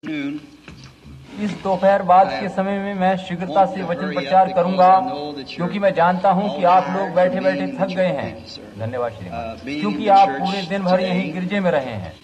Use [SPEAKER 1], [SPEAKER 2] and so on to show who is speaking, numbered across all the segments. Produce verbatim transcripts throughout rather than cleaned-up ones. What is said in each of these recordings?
[SPEAKER 1] इस दोपहर बाद के समय में मैं शीघ्रता से वचन प्रचार करूंगा, क्योंकि मैं जानता हूं कि आप लोग बैठे बैठे थक गए हैं। धन्यवाद श्रीमान, क्योंकि आप पूरे दिन भर यहीं गिरजे में रहे हैं।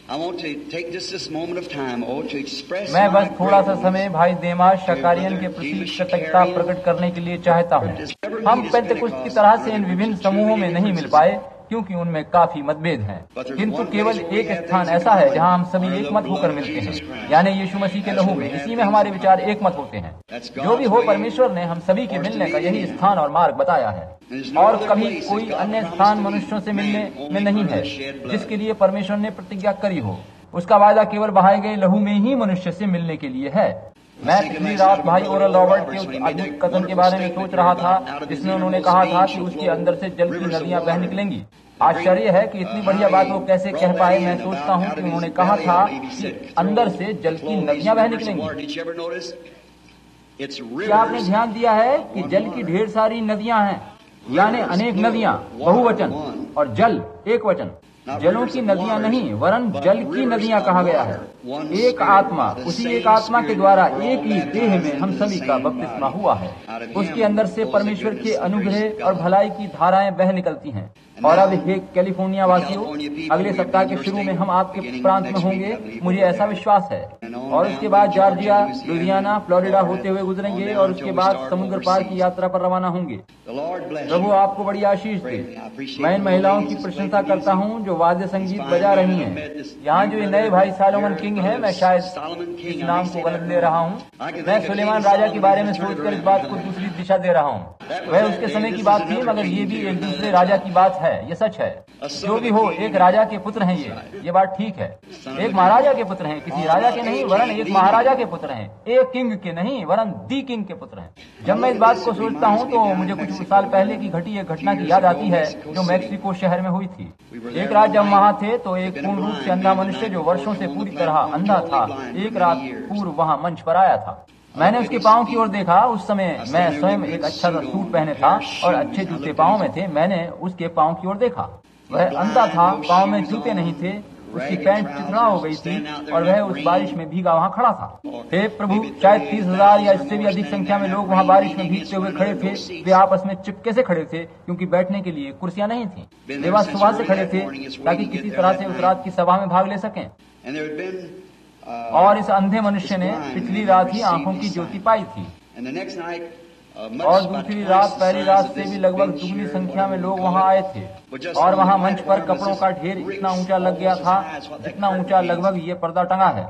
[SPEAKER 1] मैं बस थोड़ा सा समय भाई देमास शकारियन के प्रति कृतज्ञता प्रकट करने के लिए चाहता हूं। हम पेंटेकोस्ट की तरह से इन विभिन्न समूहों में नहीं मिल पाए, क्योंकि उनमें काफी मतभेद हैं, किंतु केवल एक स्थान ऐसा है जहां हम सभी एक मत होकर मिलते हैं, यानी यीशु मसीह के लहू में। इसी में हमारे विचार एक मत होते हैं। जो भी हो, परमेश्वर ने हम सभी के मिलने का यही स्थान और मार्ग बताया है, और कभी कोई अन्य स्थान मनुष्यों से मिलने में नहीं है जिसके लिए परमेश्वर ने प्रतिज्ञा करी हो। उसका वायदा केवल बहाए गए लहू में ही मनुष्य से मिलने के लिए है। मैं पिछली रात भाई ओरल रॉबर्ट के उस अद्भुत कथन के बारे में सोच रहा था, जिसमें उन्होंने कहा था कि उसके अंदर से जल की नदियां बह निकलेंगी। आश्चर्य है कि इतनी बढ़िया बात वो कैसे कह पाए। मैं सोचता हूँ कि उन्होंने कहा था कि अंदर से जल की नदियां बह निकलेंगी। क्या आपने ध्यान दिया है कि जल की ढेर सारी नदियां हैं, यानी अनेक नदियां, बहुवचन, और जल एक वचन। जलों की नदियां नहीं, वरन जल की नदियां कहा गया है। एक आत्मा, उसी एक आत्मा के द्वारा एक ही देह में हम सभी का बपतिस्मा हुआ है। उसके अंदर से परमेश्वर के अनुग्रह और भलाई की धाराएं बह निकलती हैं। और अब हे कैलिफोर्निया वासियों, अगले सप्ताह के शुरू में हम आपके प्रांत में होंगे, मुझे ऐसा विश्वास है। और उसके बाद जॉर्जिया, लुधियाना, फ्लोरिडा होते हुए गुजरेंगे, और उसके बाद समुद्र पार की यात्रा पर रवाना होंगे। प्रभु आपको बड़ी आशीष दे। मैं इन महिलाओं की प्रशंसा करता हूँ जो वाद्य संगीत बजा रही हैं। यहाँ जो ये नए भाई सालोमन किंग है, मैं शायद इस नाम को गलत ले रहा हूँ। मैं सुलेमान राजा के बारे में सोचकर इस बात को दूसरी दिशा दे रहा हूँ। वह उसके समय की बात थी, मगर ये भी एक दूसरे राजा की बात है। ये सच है। जो भी हो, एक राजा के पुत्र हैं ये ये बात ठीक है। एक महाराजा के पुत्र हैं, किसी राजा के नहीं वरन एक महाराजा के पुत्र हैं। एक किंग के नहीं वरन दी किंग के पुत्र हैं। जब मैं इस बात को सोचता हूँ तो मुझे कुछ साल पहले की घटी एक घटना की याद आती है जो मैक्सिको शहर में हुई थी। एक रात जब वहाँ थे तो एक पूर्ण रूप से अंधा मनुष्य जो वर्षों से पूरी तरह अंधा था, एक रात पूर्व वहाँ मंच पर आया था। मैंने उसके पाँव की ओर देखा। उस समय मैं स्वयं एक अच्छा सा सूट पहने था और अच्छे जूते पाँव में थे। मैंने उसके पाँव की ओर देखा। वह अंधा था, पाँव में जूते नहीं थे, उसकी पैंट चिथड़ा हो गई थी और वह उस बारिश में भीगा वहाँ खड़ा था। हे प्रभु, शायद तीस हजार या इससे भी अधिक संख्या में लोग वहाँ बारिश में भीगते हुए खड़े थे। वे आपस में चिपके से खड़े थे, क्योंकि बैठने के लिए कुर्सियां नहीं थी। वे वहाँ सुबह से खड़े थे ताकि किसी तरह से उस रात की सभा में भाग ले सकें। और इस अंधे मनुष्य ने पिछली रात ही आंखों की ज्योति पाई थी। और दूसरी रात पहली रात से भी लगभग दुगनी संख्या में लोग वहाँ आए थे। और वहाँ मंच पर कपड़ों का ढेर इतना ऊंचा लग गया था जितना ऊंचा लगभग ये पर्दा टंगा है।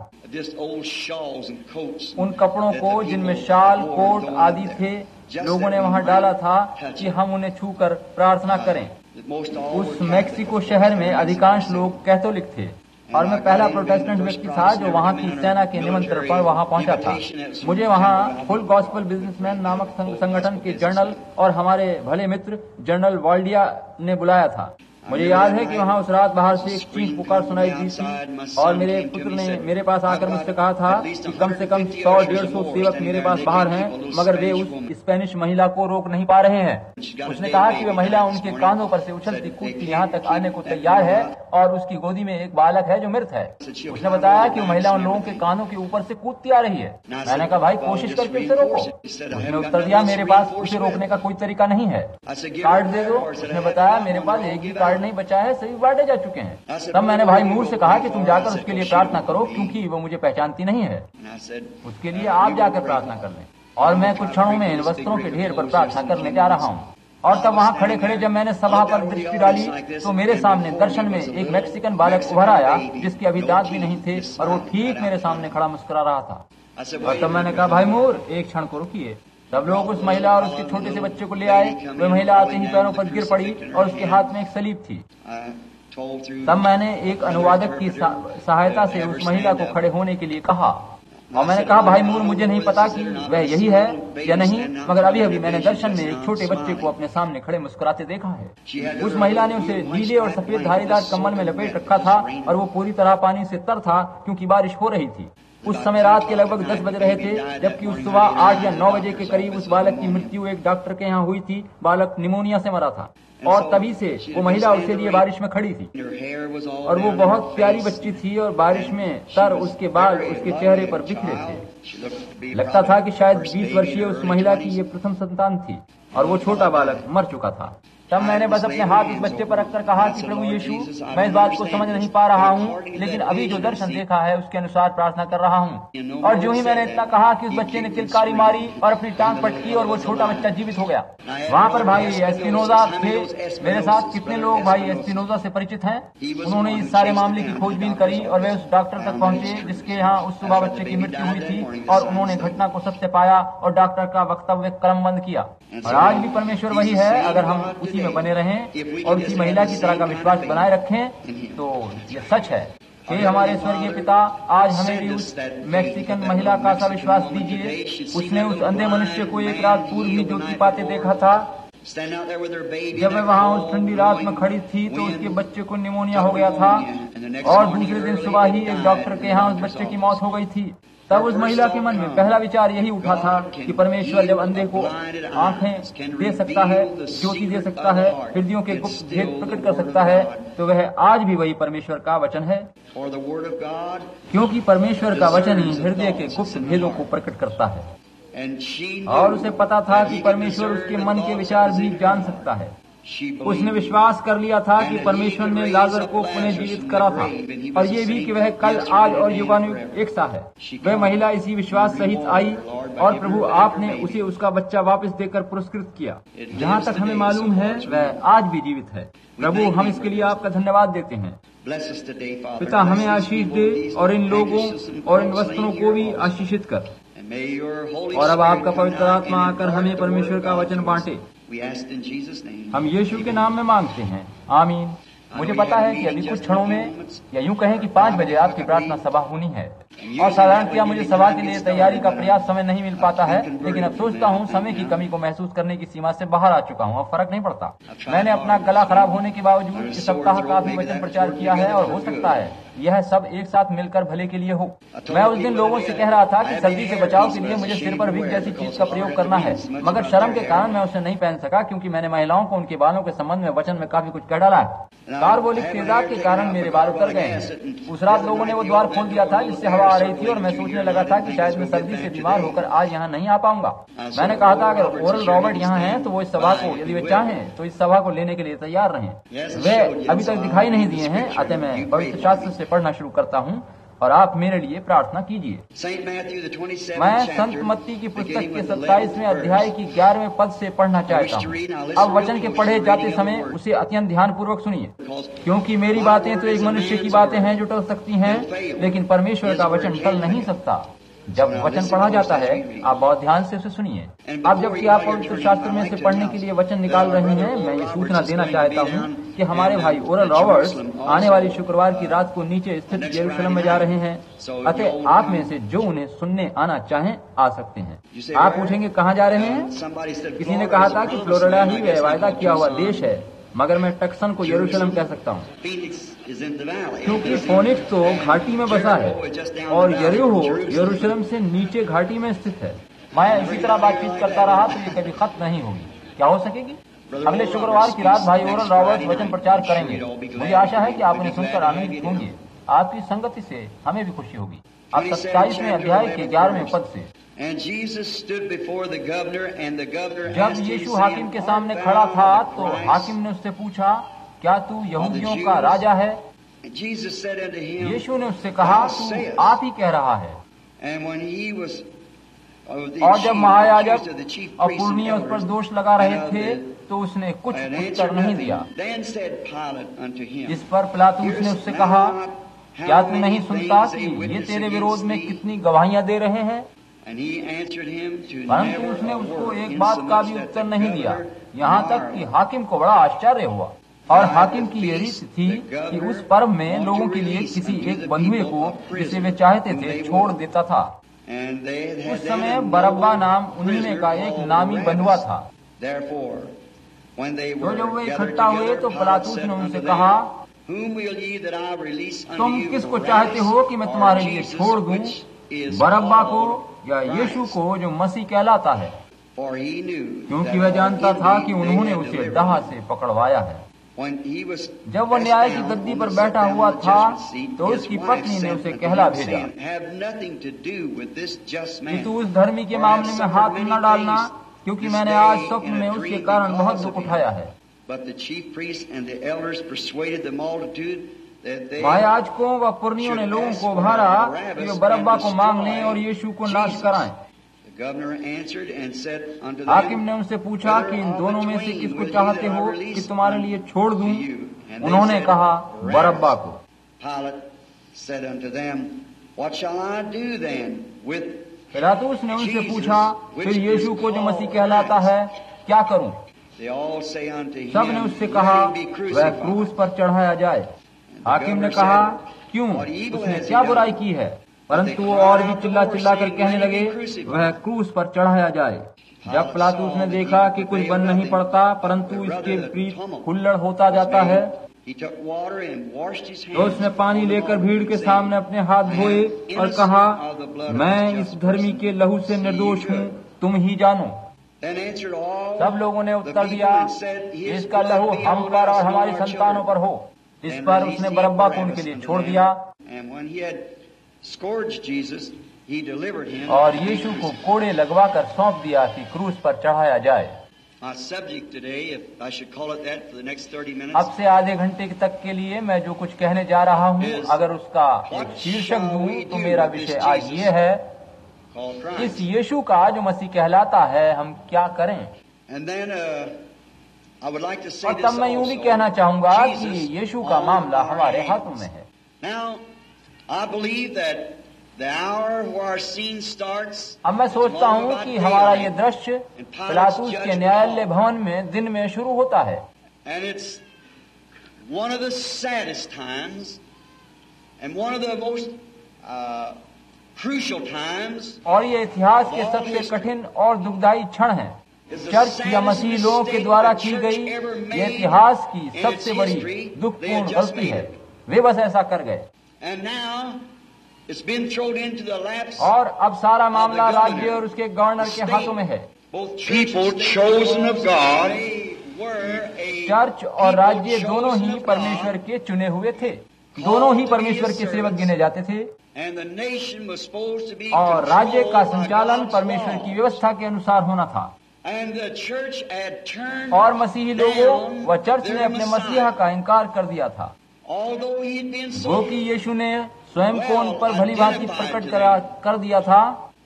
[SPEAKER 1] उन कपड़ों को जिनमें शाल, कोट आदि थे, लोगों ने वहाँ डाला था कि हम उन्हें छूकर प्रार्थना करें। उस मैक्सिको शहर में अधिकांश लोग कैथोलिक थे और मैं पहला प्रोटेस्टेंट व्यक्ति था जो वहाँ की सेना के निमंत्रण पर वहाँ पहुँचा था। मुझे वहाँ फुल गॉस्पेल बिजनेसमैन नामक संगठन के जनरल और हमारे भले मित्र जनरल वाल्डिया ने बुलाया था। मुझे याद है कि वहाँ उस रात बाहर से एक चीख पुकार सुनाई दी थी और मेरे पुत्र ने मेरे पास आकर मुझसे कहा था कि कम से कम सौ डेढ़ सौ सेवक मेरे पास बाहर हैं, मगर वे उस स्पेनिश महिला को रोक नहीं पा रहे हैं। उसने कहा कि वह महिला उनके कांधों पर से उछलती कूदती यहाँ तक आने को तैयार है और उसकी गोदी में एक बालक है जो मृत है। उसने बताया कि वो महिला उन लोगों के कानों के ऊपर से कूदती आ रही है। मैंने कहा, भाई कोशिश करके उसे रोको। उसने उत्तर दिया, मेरे पास उसे रोकने का कोई तरीका नहीं है। कार्ड दे दो। उसने बताया, मेरे पास एक ही कार्ड नहीं बचा है, सभी बांटे जा चुके हैं। तब मैंने भाई मूर से कहा कि तुम जाकर उसके लिए प्रार्थना करो, क्योंकि वो मुझे पहचानती नहीं है। उसके लिए आप जाकर प्रार्थना कर लें। और मैं कुछ क्षणों में इन वस्त्रों के ढेर पर प्रार्थना करने जा रहा हूँ। और तब वहाँ खड़े खड़े जब मैंने सभा पर दृष्टि डाली तो मेरे सामने दर्शन में एक मैक्सिकन बालक उभर आया जिसके अभी दांत भी नहीं थे और वो ठीक मेरे सामने खड़ा मुस्कुरा रहा था। और तब मैंने कहा, भाई मूर, एक क्षण को रुकिए। तब लोग उस महिला और उसके छोटे से बच्चे को ले आए। वह महिला आते ही पैरों पर गिर पड़ी और उसके हाथ में एक सलीब थी। तब मैंने एक अनुवादक की सहायता से उस महिला को खड़े होने के लिए कहा और मैंने कहा, भाई मूर, मुझे नहीं पता कि वह यही है या नहीं, मगर अभी अभी मैंने दर्शन में एक छोटे बच्चे को अपने सामने खड़े मुस्कुराते देखा है। उस महिला ने उसे नीले और सफेद धारीदार कम्बल में लपेट रखा था और वो पूरी तरह पानी से तर था क्योंकि बारिश हो रही थी। उस समय रात के लगभग दस बज रहे थे, जबकि उस सुबह आठ या नौ बजे के करीब उस बालक की मृत्यु एक डॉक्टर के यहाँ हुई थी। बालक निमोनिया से मरा था। और तभी से वो महिला उसके लिए बारिश में खड़ी थी और वो बहुत प्यारी बच्ची थी और बारिश में तर उसके बाल उसके चेहरे पर बिखरे थे। लगता था कि शायद बीस वर्षीय उस महिला की ये प्रथम संतान थी और वो छोटा बालक मर चुका था। तब मैंने बस अपने हाथ उस बच्चे पर रखकर कहा कि प्रभु यीशु, मैं इस बात को समझ नहीं पा रहा हूँ, लेकिन अभी जो दर्शन देखा है उसके अनुसार प्रार्थना कर रहा हूँ। और जो ही मैंने इतना कहा कि उस बच्चे ने किलकारी मारी और अपनी टांग पटकी और वो छोटा बच्चा जीवित हो गया। वहाँ पर भाई एस्पिनोजा थे मेरे साथ। कितने लोग भाई एस्पिनोजा से परिचित हैं? उन्होंने इस सारे मामले की खोजबीन करी और वे उस डॉक्टर तक पहुँचे जिसके यहाँ उस सुबह बच्चे की मृत्यु हुई थी, और उन्होंने घटना को सत्य पाया और डॉक्टर का वक्तव्य क्रमबंद किया। और आज भी परमेश्वर वही है। अगर हम उसी में बने रहें और उसी महिला की तरह का विश्वास बनाए रखें तो ये सच है। हे हमारे स्वर्गीय पिता, आज हमें भी उस मैक्सिकन महिला का सा विश्वास दीजिए। उसने उस अंधे मनुष्य को एक रात पूर्व ही ज्योति पाते देखा था। जब वह वहाँ उस ठंडी रात में खड़ी थी तो उसके बच्चे को निमोनिया हो गया था और दूसरे दिन सुबह ही एक डॉक्टर के यहाँ उस बच्चे की मौत हो गई थी। तब उस महिला के मन में पहला विचार यही उठा था कि परमेश्वर जब अंधे को आंखें दे सकता है, ज्योति दे सकता है, हृदयों के गुप्त भेद प्रकट कर सकता है, तो वह आज भी वही परमेश्वर का वचन है, क्योंकि परमेश्वर का वचन ही हृदय के गुप्त भेदों को प्रकट करता है। और उसे पता था कि परमेश्वर उसके मन के विचार भी जान सकता है। उसने विश्वास कर लिया था कि परमेश्वर ने लाजर को पुनः जीवित करा था, और ये भी कि वह कल, आज और युगानुयुग एक सा है। वह महिला इसी विश्वास सहित आई और प्रभु आपने उसे उसका बच्चा वापस देकर पुरस्कृत किया। जहाँ तक हमें मालूम है वह आज भी जीवित है। प्रभु, हम इसके लिए आपका धन्यवाद देते हैं। पिता, हमें आशीष दे और इन लोगों और इन वस्त्रों को भी आशीषित कर, और अब आपका पवित्र आत्मा आकर हमें परमेश्वर का वचन बांटे। हम यीशु के नाम में मांगते हैं, आमीन। मुझे पता है कि अभी कुछ क्षणों में, या यूं कहें कि पाँच बजे आपकी प्रार्थना सभा होनी है, और साधारणतया मुझे सभा के लिए तैयारी का पर्याप्त समय नहीं मिल पाता है, लेकिन अब सोचता हूँ समय की कमी को महसूस करने की सीमा से बाहर आ चुका हूँ। अब फर्क नहीं पड़ता। मैंने अपना गला खराब होने के बावजूद इस सप्ताह काफी वचन प्रचार किया है, और हो सकता है यह सब एक साथ मिलकर भले के लिए हो। मैं उस दिन लोगों से कह रहा था कि सर्दी से बचाव के लिए मुझे सिर पर विग जैसी चीज का प्रयोग करना है, मगर शर्म के कारण मैं उसे नहीं पहन सका, क्योंकि मैंने महिलाओं को उनके बालों के संबंध में वचन में काफी कुछ कह डाला है। कार्बोलिक तेजाब के कारण मेरे बाल उतर गए हैं। उस रात लोगों ने वो द्वार खोल दिया था जिससे हवा आ रही थी, और मैं सोचने लगा था कि शायद मैं सर्दी से बीमार होकर आज यहाँ नहीं आ पाऊंगा। मैंने कहा था अगर ओरल रॉबर्ट यहाँ हैं तो वो इस सभा को, यदि वे चाहें तो इस सभा को लेने के लिए तैयार रहें। वे अभी तक दिखाई नहीं दिए हैं, अतः मैं पवित्र शास्त्र से पढ़ना शुरू करता हूँ और आप मेरे लिए प्रार्थना कीजिए। मैं संत मत्ती की पुस्तक के सत्ताईसवें अध्याय की ग्यारहवें पद से पढ़ना चाहता हूँ। अब वचन के पढ़े जाते समय उसे अत्यंत ध्यान पूर्वक सुनिए, क्योंकि मेरी बातें तो एक मनुष्य की बातें हैं जो टल सकती हैं, लेकिन परमेश्वर का वचन टल नहीं सकता। जब वचन पढ़ा जाता है आप बहुत ध्यान से उसे सुनिए। अब जबकि आप पवित्र शास्त्र में से पढ़ने के लिए वचन निकाल रहे हैं, मैं ये सूचना देना चाहता हूँ कि हमारे भाई ओरल रॉबर्ट्स आने वाली शुक्रवार की रात को नीचे स्थित यरूशलेम में जा रहे हैं। अतः आप में से जो उन्हें सुनने आना चाहें आ सकते हैं। आप पूछेंगे कहाँ जा रहे हैं? किसी ने कहा था कि फ्लोरिडा ही वह वायदा किया हुआ देश है, मगर मैं टक्सन को यरूशलेम कह सकता हूँ, क्योंकि फोनिक्स तो घाटी में बसा है और यरीहो यरूशलेम से नीचे घाटी में स्थित है। मैं इसी तरह बातचीत करता रहा तो ये कभी खत्म नहीं होगी। क्या हो सकेगी? अगले शुक्रवार की रात भाई ओरल रॉबर्ट्स वचन प्रचार करेंगे। मुझे आशा है कि आप उन्हें सुनकर आनंदित होंगे। आपकी संगति से हमें भी खुशी होगी। अब सत्ताईसवें अध्याय के ग्यारहवें पद से, जब यीशु हाकिम के सामने खड़ा था तो हाकिम ने उससे पूछा, क्या तू यहूदियों का राजा है? यीशु ने उससे कहा, तू आप ही कह रहा है। और जब महायाजक और पुरनिये उस पर दोष लगा रहे थे तो उसने कुछ उत्तर नहीं दिया। इस पर पिलातुस ने उससे कहा, क्या तू नहीं सुनता कि ये तेरे विरोध में कितनी गवाहियां दे रहे हैं? परंतु उसने उसको एक बात का भी उत्तर नहीं दिया, यहाँ तक कि हाकिम को बड़ा आश्चर्य हुआ। और हाकिम की ये रीत थी कि उस पर्व में लोगों के लिए किसी एक बंधुए को जिसे वे चाहते थे छोड़ देता था। उस समय बरब्बा नाम उन्हीं में का एक नामी बंधुआ था। तो जब वे इकट्ठा हुए तो पिलातुस ने उनसे कहा, तुम किसको चाहते हो कि मैं तुम्हारे लिए छोड़ दूं, बरब्बा को या यीशु को जो मसीह कहलाता है? क्योंकि वह जानता था कि उन्होंने उसे डाह से पकड़वाया है। जब वह न्याय की गद्दी पर बैठा हुआ था तो उसकी पत्नी ने उसे कहला भेजा कि तू उस धर्मी के मामले में हाथ न डालना, क्योंकि मैंने आज स्वप्न में उसके कारण बहुत दुख उठाया है। महायाजकों व पुरनियों ने लोगों को उभारा कि वे बरअब्बा को मांग लें और यीशु को नाश कराएं। हाकिम ने उनसे पूछा कि इन दोनों में से किसको चाहते हो कि तुम्हारे लिए छोड़ दूं? उन्होंने कहा, बरअब्बा को। पिलातुस ने उनसे पूछा, फिर यीशु को जो मसीह कहलाता है क्या करूं? सब ने उससे कहा, वह क्रूस पर चढ़ाया जाए। हाकिम ने कहा, क्यों? उसने क्या बुराई की है? परंतु वो और भी चिल्ला चिल्ला कर कहने लगे, वह क्रूस पर चढ़ाया जाए। जब पिलातुस ने देखा कि कुछ बन नहीं पड़ता परंतु इसके विपरीत हुल्लड़ होता जाता है, तो उसने पानी लेकर भीड़ के सामने अपने हाथ धोए और कहा, मैं इस धर्मी के लहू से निर्दोष हूँ, तुम ही जानो। सब लोगों ने उत्तर दिया, इसका लहू हम पर और हमारी संतानों पर हो। इस पर उसने बरअब्बा को उनके लिए छोड़ दिया और यीशु को कोड़े लगवा कर सौंप दिया कि क्रूस पर चढ़ाया जाए। अब से आधे घंटे तक के लिए मैं जो कुछ कहने जा रहा हूँ, अगर उसका एक शीर्षक दूँ तो मेरा विषय आज ये है, इस यीशु का जो मसीह कहलाता है हम क्या करें। और तब मैं यूं भी कहना चाहूंगा कि यीशु का मामला हमारे हाथों में है। अब मैं सोचता हूँ कि हमारा ये दृश्य पिलातुस के न्यायालय भवन में दिन में शुरू होता है। और ये इतिहास के सबसे कठिन और दुखदायी क्षण है। चर्च या मसीह लोगों के द्वारा की गई ये इतिहास की सबसे बड़ी दुखपूर्ण गलती है। वे बस ऐसा कर गए। और अब सारा मामला राज्य और उसके गवर्नर के हाथों में है। चर्च और राज्य दोनों ही परमेश्वर के चुने हुए थे, दोनों ही परमेश्वर के सेवक गिने जाते थे। और राज्य का संचालन परमेश्वर की व्यवस्था के अनुसार होना था। और मसीही लोगों व चर्च ने अपने मसीहा का इनकार कर दिया था। वो कि यीशु ने स्वयं को उन पर भली भांति प्रकट करा कर दिया था,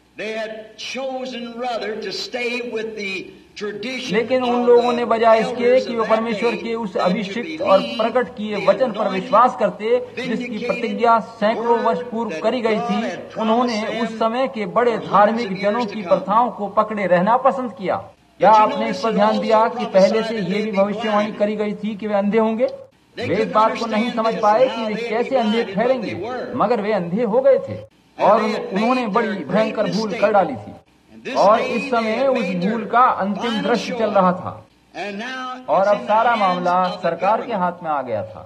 [SPEAKER 1] लेकिन उन लोगों ने बजाय इसके कि वो परमेश्वर के उस अभिषिक्त और प्रकट किए वचन पर विश्वास करते जिसकी प्रतिज्ञा सैकड़ों वर्ष पूर्व करी गई थी, उन्होंने उस समय के बड़े धार्मिक जनों की प्रथाओं को पकड़े रहना पसंद किया। क्या आपने इस पर ध्यान दिया कि पहले से ये भी भविष्यवाणी करी गई थी कि वे अंधे होंगे? वे इस बात को नहीं समझ पाए कि वे कैसे अंधे ठहरेंगे, मगर वे अंधे हो गए थे और उन्होंने बड़ी भयंकर भूल कर डाली थी। और इस समय उस भूल का अंतिम दृश्य चल रहा था। और अब सारा मामला सरकार के हाथ में आ गया था।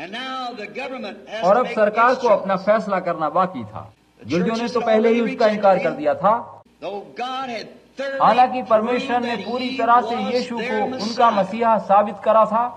[SPEAKER 1] और अब सरकार को अपना फैसला करना बाकी था। गिरजों ने तो पहले ही उसका इनकार कर दिया था। हालांकि परमेश्वर ने पूरी तरह से यीशु को उनका मसीहा साबित करा था।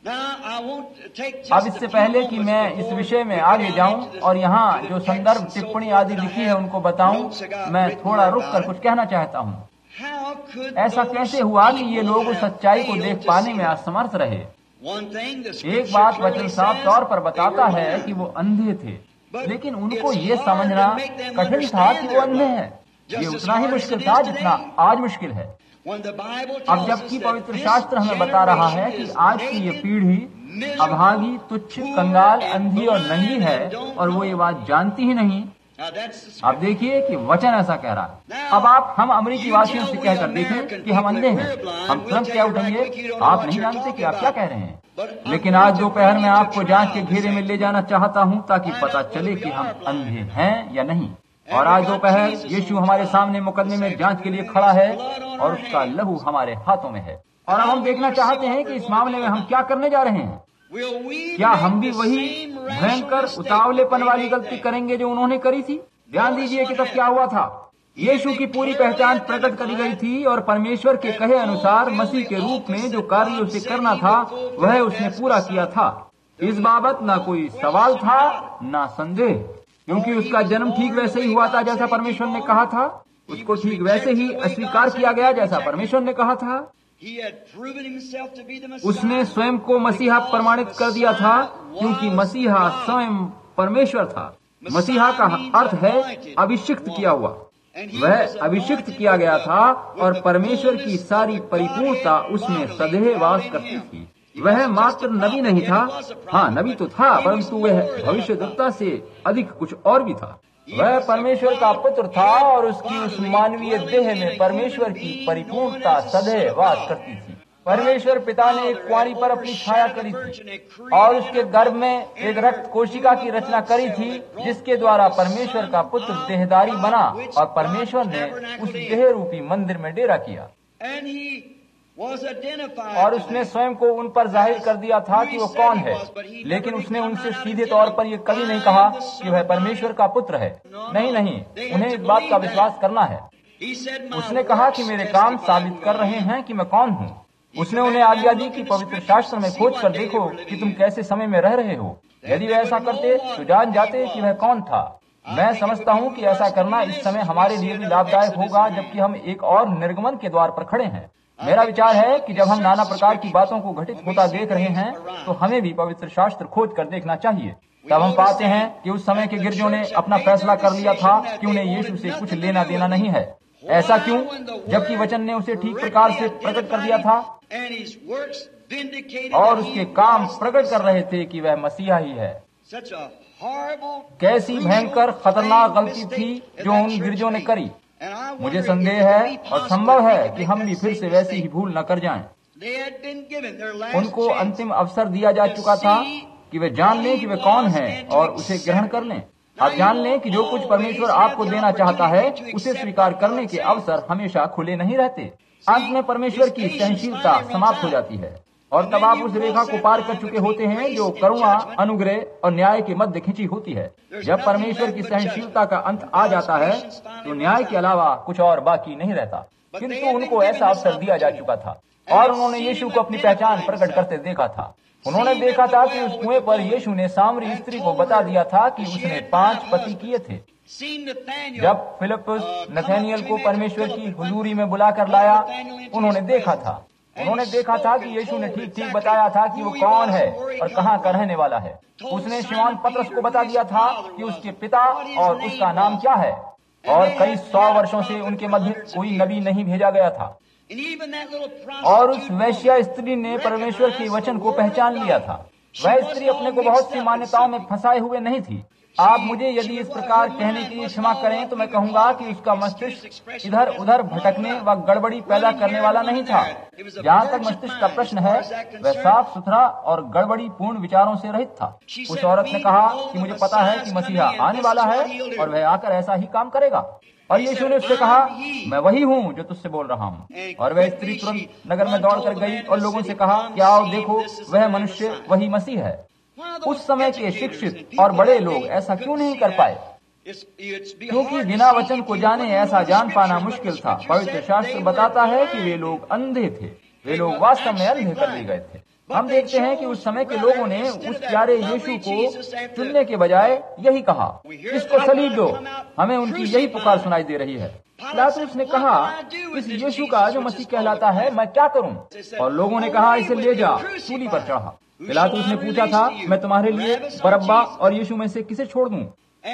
[SPEAKER 1] अब इससे पहले कि मैं इस विषय में आगे जाऊं और यहाँ जो संदर्भ टिप्पणी आदि लिखी है उनको बताऊं, मैं थोड़ा रुक कर कुछ कहना चाहता हूँ। ऐसा कैसे हुआ कि ये लोग उस सच्चाई को देख पाने में असमर्थ रहे? एक बात वचन साफ तौर पर बताता है कि वो अंधे थे, लेकिन उनको ये समझना कठिन था कि वो अंधे हैं। ये उतना ही मुश्किल था जितना आज मुश्किल है। अब जबकि पवित्र शास्त्र हमें बता रहा है कि आज की ये पीढ़ी अभागी, तुच्छ, कंगाल, अंधी और नंगी है और वो ये बात जानती ही नहीं। अब देखिए कि वचन ऐसा कह रहा है। अब आप हम अमेरिकी वासियों से कहकर देखें कि हम अंधे हैं, हम तुरंत क्या उठेंगे? आप नहीं जानते कि आप क्या कह रहे हैं। लेकिन आज दोपहर में आपको जांच के घेरे में ले जाना चाहता हूँ ताकि पता चले कि हम अंधे हैं या नहीं। और आज दोपहर यीशु हमारे सामने मुकदमे में जांच के लिए खड़ा है और उसका लहू हमारे हाथों में है। और अब हम देखना चाहते हैं कि इस मामले में हम क्या करने जा रहे हैं। क्या हम भी वही भयंकर उतावलेपन वाली गलती करेंगे जो उन्होंने करी थी? ध्यान दीजिए कि तब क्या हुआ था। यीशु की पूरी पहचान प्रकट करी गई थी और परमेश्वर के कहे अनुसार मसीह के रूप में जो कार्य उसे करना था वह उसने पूरा किया था। इस बाबत न कोई सवाल था न संदेह, क्योंकि उसका जन्म ठीक वैसे ही हुआ था जैसा परमेश्वर ने कहा था। उसको ठीक वैसे ही अस्वीकार किया गया जैसा परमेश्वर ने कहा था। उसने स्वयं को मसीहा प्रमाणित कर दिया था, क्योंकि मसीहा स्वयं परमेश्वर था। मसीहा का अर्थ है अभिषिक्त किया हुआ। वह अभिषिक्त किया गया था और परमेश्वर की सारी परिपूर्णता उसमें सदैव वास करती थी। वह मात्र नबी नहीं था, हाँ नबी तो था, परंतु वह भविष्यद्वक्ता से अधिक कुछ और भी था। वह परमेश्वर का पुत्र था और उसकी उस मानवीय देह में परमेश्वर की परिपूर्णता सदैव वास करती थी। परमेश्वर पिता ने एक कुंवारी पर अपनी छाया करी थी और उसके गर्भ में एक रक्त कोशिका की रचना करी थी, जिसके द्वारा परमेश्वर का पुत्र देहधारी बना और परमेश्वर ने उस देह रूपी मंदिर में डेरा किया और उसने स्वयं को उन पर जाहिर कर दिया था कि वो कौन है। लेकिन उसने उनसे सीधे तौर पर ये कभी नहीं कहा कि वह परमेश्वर का पुत्र है। नहीं नहीं, उन्हें इस बात का विश्वास करना है। उसने कहा कि मेरे काम साबित कर रहे हैं कि मैं कौन हूँ। उसने उन्हें आज्ञा दी कि पवित्र शास्त्र में खोज कर देखो कि तुम कैसे समय में रह रहे हो। यदि वे ऐसा करते तो जान जाते कि वह कौन था। मैं समझता हूँ कि ऐसा करना इस समय हमारे लिए भी लाभदायक होगा, जबकि हम एक और निर्गमन के द्वार पर खड़े हैं। मेरा विचार है कि जब हम नाना प्रकार की बातों को घटित होता देख रहे हैं तो हमें भी पवित्र शास्त्र खोज कर देखना चाहिए। तब हम पाते हैं कि उस समय के गिरजों ने अपना फैसला कर लिया था कि उन्हें यीशु से कुछ लेना देना नहीं है। ऐसा क्यों, जबकि वचन ने उसे ठीक प्रकार से प्रकट कर दिया था और उसके काम प्रकट कर रहे थे कि वह मसीहा ही है। कैसी भयंकर खतरनाक गलती थी जो उन गिरजों ने करी। मुझे संदेह है और संभव है कि हम भी फिर से वैसी ही भूल न कर जाएं। उनको अंतिम अवसर दिया जा चुका था कि वे जान लें कि वे कौन हैं और उसे ग्रहण कर लें। आप जान लें कि जो कुछ परमेश्वर आपको देना चाहता है उसे स्वीकार करने के अवसर हमेशा खुले नहीं रहते। अंत में परमेश्वर की सहनशीलता समाप्त हो जाती है और तब आप उस रेखा को पार कर चुके होते हैं जो करुणा, अनुग्रह और न्याय के मध्य खिंची होती है। जब परमेश्वर की सहनशीलता का अंत आ जाता है तो न्याय के अलावा कुछ और बाकी नहीं रहता। किंतु उनको ऐसा अवसर दिया जा चुका था और उन्होंने यीशु को अपनी पहचान प्रकट करते देखा था। उन्होंने देखा था कि उस कुएं पर यीशु ने सामरी स्त्री को बता दिया था कि उसने पांच पति किए थे। जब फिलिप्पुस नथानिएल को परमेश्वर की हुजूरी में बुलाकर लाया, उन्होंने देखा था उन्होंने देखा था कि यीशु ने ठीक ठीक बताया था कि वो कौन है और कहाँ का रहने वाला है। उसने शिमोन पतरस को बता दिया था कि उसके पिता और उसका नाम क्या है, और कई सौ वर्षों से उनके मध्य कोई नबी नहीं भेजा गया था। और उस वैश्या स्त्री ने परमेश्वर के वचन को पहचान लिया था। वह स्त्री अपने को बहुत सी मान्यताओं में फंसाए हुए नहीं थी। आप मुझे यदि इस प्रकार कहने के लिए क्षमा करें तो मैं कहूंगा कि उसका मस्तिष्क इधर उधर भटकने व गड़बड़ी पैदा करने वाला नहीं था। जहाँ तक मस्तिष्क का प्रश्न है, वह साफ सुथरा और गड़बड़ी पूर्ण विचारों से रहित था। उस औरत ने कहा कि मुझे पता है कि मसीहा आने वाला है और वह आकर ऐसा ही काम करेगा। और यीशु ने उससे कहा, मैं वही हूँ जो तुझसे बोल रहा हूँ। और वह स्त्री तुरंत नगर में दौड़ कर गई और लोगों से कहा कि आओ देखो, वह मनुष्य वही मसीह है। उस समय के शिक्षित और बड़े लोग ऐसा क्यों नहीं कर पाए? क्योंकि बिना वचन को जाने ऐसा जान पाना मुश्किल था। पवित्र शास्त्र बताता है कि वे लोग अंधे थे। वे लोग वास्तव में अंधे कर दिए गए थे। हम देखते हैं कि उस समय के लोगों ने उस प्यारे यीशु को चुनने के बजाय यही कहा, इसको सलीब दो। हमें उनकी यही पुकार सुनाई दे रही है। पिलातुस ने कहा, इस यीशु का जो मसीह कहलाता है मैं क्या करूं? और लोगों ने कहा, इसे ले जा, सूली पर चढ़ा। पिलातुस ने पूछा था, मैं तुम्हारे लिए बरअब्बा और यीशु में से किसे छोड़ दूं?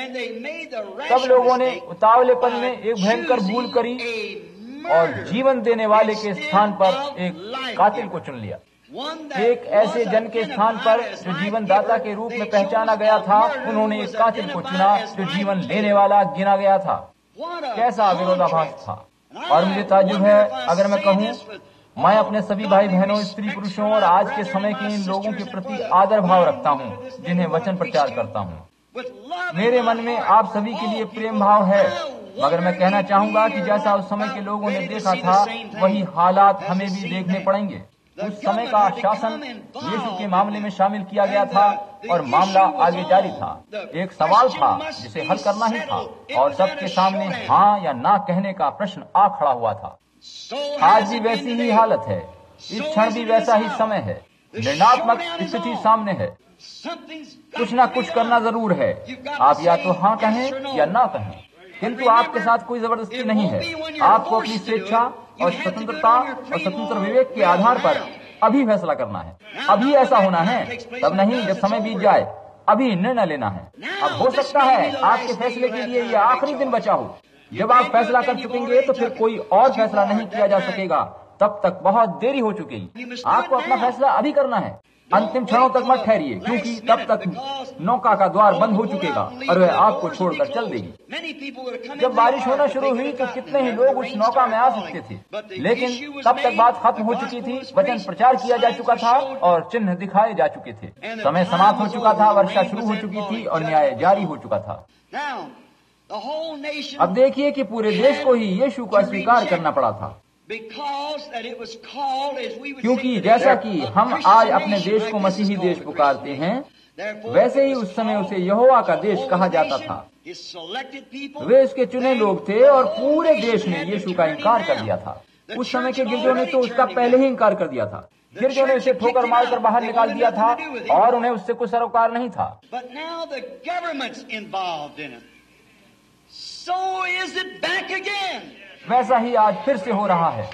[SPEAKER 1] तब लोगों ने उतावलेपन में एक भयंकर भूल करी और जीवन देने वाले के स्थान पर एक कातिल को चुन लिया। एक ऐसे जन के स्थान पर जो जीवन दाता के रूप में पहचाना गया था, उन्होंने एक कातिल को चुना जो जीवन लेने वाला गिना गया था। कैसा विरोधाभास था। और मुझे ताज्जुब है अगर मैं कहूँ, मैं अपने सभी भाई बहनों, स्त्री पुरुषों और आज के समय के इन लोगों के प्रति आदर भाव रखता हूँ जिन्हें वचन प्रचार करता हूँ। मेरे मन में आप सभी के लिए प्रेम भाव है, मगर मैं कहना चाहूंगा कि जैसा उस समय के लोगों ने देखा था, वही हालात हमें भी देखने पड़ेंगे। उस समय का शासन यीशु के मामले में शामिल किया गया था और मामला आगे जारी था। एक सवाल था जिसे हल करना ही था और सबके सामने हाँ या ना कहने का प्रश्न आ खड़ा हुआ था। आज भी वैसी ही हालत है, इस क्षण भी वैसा ही समय है, निर्णात्मक स्थिति सामने है। कुछ ना कुछ करना जरूर है, आप या तो हाँ कहें या ना कहें, किंतु आपके साथ कोई जबरदस्ती नहीं है। आपको अपनी स्वेच्छा और स्वतंत्रता और स्वतंत्र विवेक के आधार पर अभी फैसला करना है। अभी ऐसा होना है, तब नहीं जब समय बीत जाए। अभी निर्णय लेना है। अब हो सकता है आपके फैसले के लिए यह आखिरी दिन बचा हो। जब आप फैसला कर चुकेंगे तो फिर कोई और फैसला नहीं किया जा सकेगा, तब तक बहुत देरी हो चुकेगी। आपको अपना फैसला अभी करना है। अंतिम क्षणों तक मत ठहरिए, क्योंकि तब तक नौका का द्वार बंद हो चुकेगा और वह आपको छोड़कर चल देगी। जब बारिश होना शुरू हुई तो कितने ही लोग उस नौका में आ सकते थे, लेकिन तब तक बात खत्म हो चुकी थी। वचन प्रचार किया जा चुका था और चिन्ह दिखाए जा चुके थे। समय समाप्त हो चुका था, वर्षा शुरू हो चुकी थी और न्याय जारी हो चुका था। अब देखिए कि पूरे देश को ही यीशु को अस्वीकार करना पड़ा था, क्योंकि जैसा कि हम आज अपने देश को मसीही देश पुकारते हैं, वैसे ही उस समय उसे यहोवा का देश कहा जाता था। वे उसके चुने लोग थे और पूरे देश ने यीशु का इनकार कर दिया था। उस समय के गिरजों ने तो उसका पहले ही इनकार कर दिया था। गिरजों ने उसे ठोकर मारकर बाहर निकाल दिया था और उन्हें उससे कोई सरोकार नहीं था। वैसा ही आज फिर से हो रहा है।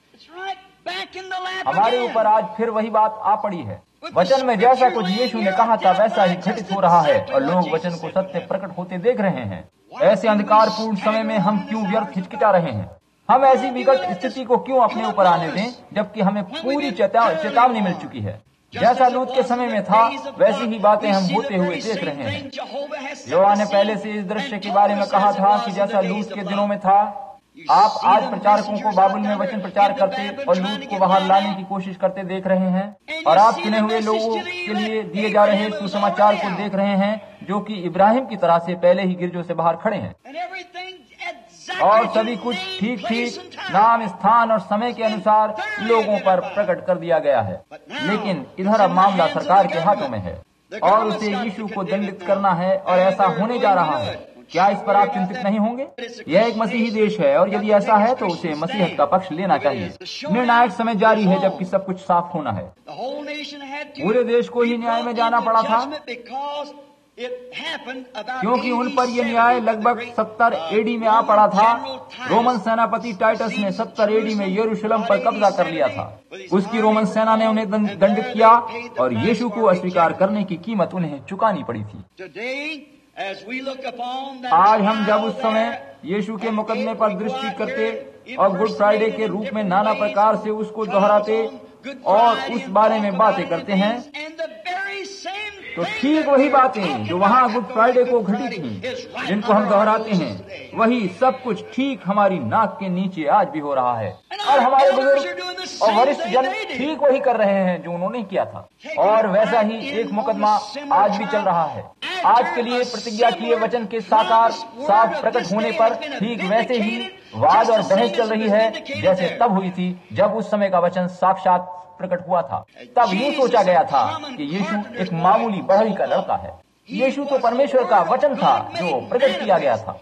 [SPEAKER 1] हमारे ऊपर आज फिर वही बात आ पड़ी है। वचन में जैसा कुछ यीशु ने कहा था वैसा ही घटित हो रहा है और लोग वचन को सत्य प्रकट होते देख रहे हैं। ऐसे अंधकारपूर्ण समय में हम क्यों व्यर्थ हिचकिचा रहे हैं? हम ऐसी विकट स्थिति को क्यों अपने ऊपर आने दें, जबकि हमें पूरी चेतावनी मिल चुकी है। जैसा लूत के समय में था वैसी ही बातें हम होते हुए देख रहे हैं। यहोवा ने पहले से इस दृश्य के बारे में कहा था कि जैसा लूत के दिनों में था। आप आज प्रचारकों को बाबुल में वचन प्रचार करते और लूत को बाहर लाने की कोशिश करते देख रहे हैं, और आप चुने हुए लोगों के लिए दिए जा रहे सुसमाचार को देख रहे हैं, जो कि इब्राहिम की तरह से पहले ही गिरजों से बाहर खड़े हैं। और सभी कुछ ठीक ठीक नाम, स्थान और समय के अनुसार लोगों पर प्रकट कर दिया गया है। लेकिन इधर अब मामला सरकार के हाथों में है और उसे यीशु को दंडित करना है, और ऐसा होने जा रहा है। क्या इस पर आप चिंतित नहीं होंगे? यह एक मसीही देश है और यदि ऐसा है तो उसे मसीहत का पक्ष लेना चाहिए। निर्णायक समय जारी है जबकि सब कुछ साफ होना है। पूरे देश को ही न्याय में जाना पड़ा था, क्योंकि उन पर यह न्याय लगभग सत्तर एडी में आ पड़ा था। रोमन सेनापति टाइटस ने सत्तर एडी में यरूशलेम पर कब्जा कर लिया था। उसकी रोमन सेना ने उन्हें दंडित किया और यीशु को अस्वीकार करने की कीमत उन्हें चुकानी पड़ी थी। आज हम जब उस समय यीशु के मुकदमे पर दृष्टि करते और गुड फ्राइडे के रूप में नाना प्रकार से उसको दोहराते और उस बारे में बातें करते हैं, तो ठीक वही बातें जो वहाँ गुड फ्राइडे को घटी थी, जिनको हम दोहराते हैं, वही सब कुछ ठीक हमारी नाक के नीचे आज भी हो रहा है। और हमारे बुजुर्ग और वरिष्ठ जन ठीक वही कर रहे हैं जो उन्होंने किया था। और वैसा ही एक मुकदमा आज भी चल रहा है। आज के लिए प्रतिज्ञा किए वचन के साकार साफ प्रकट होने पर ठीक वैसे ही वाद और बहस चल रही है जैसे तब हुई थी जब उस समय का वचन साक्षात प्रकट हुआ था। तब यूं सोचा गया था कि यीशु एक मामूली बढ़ई का लड़का है। यीशु तो परमेश्वर का वचन था जो प्रकट किया गया था,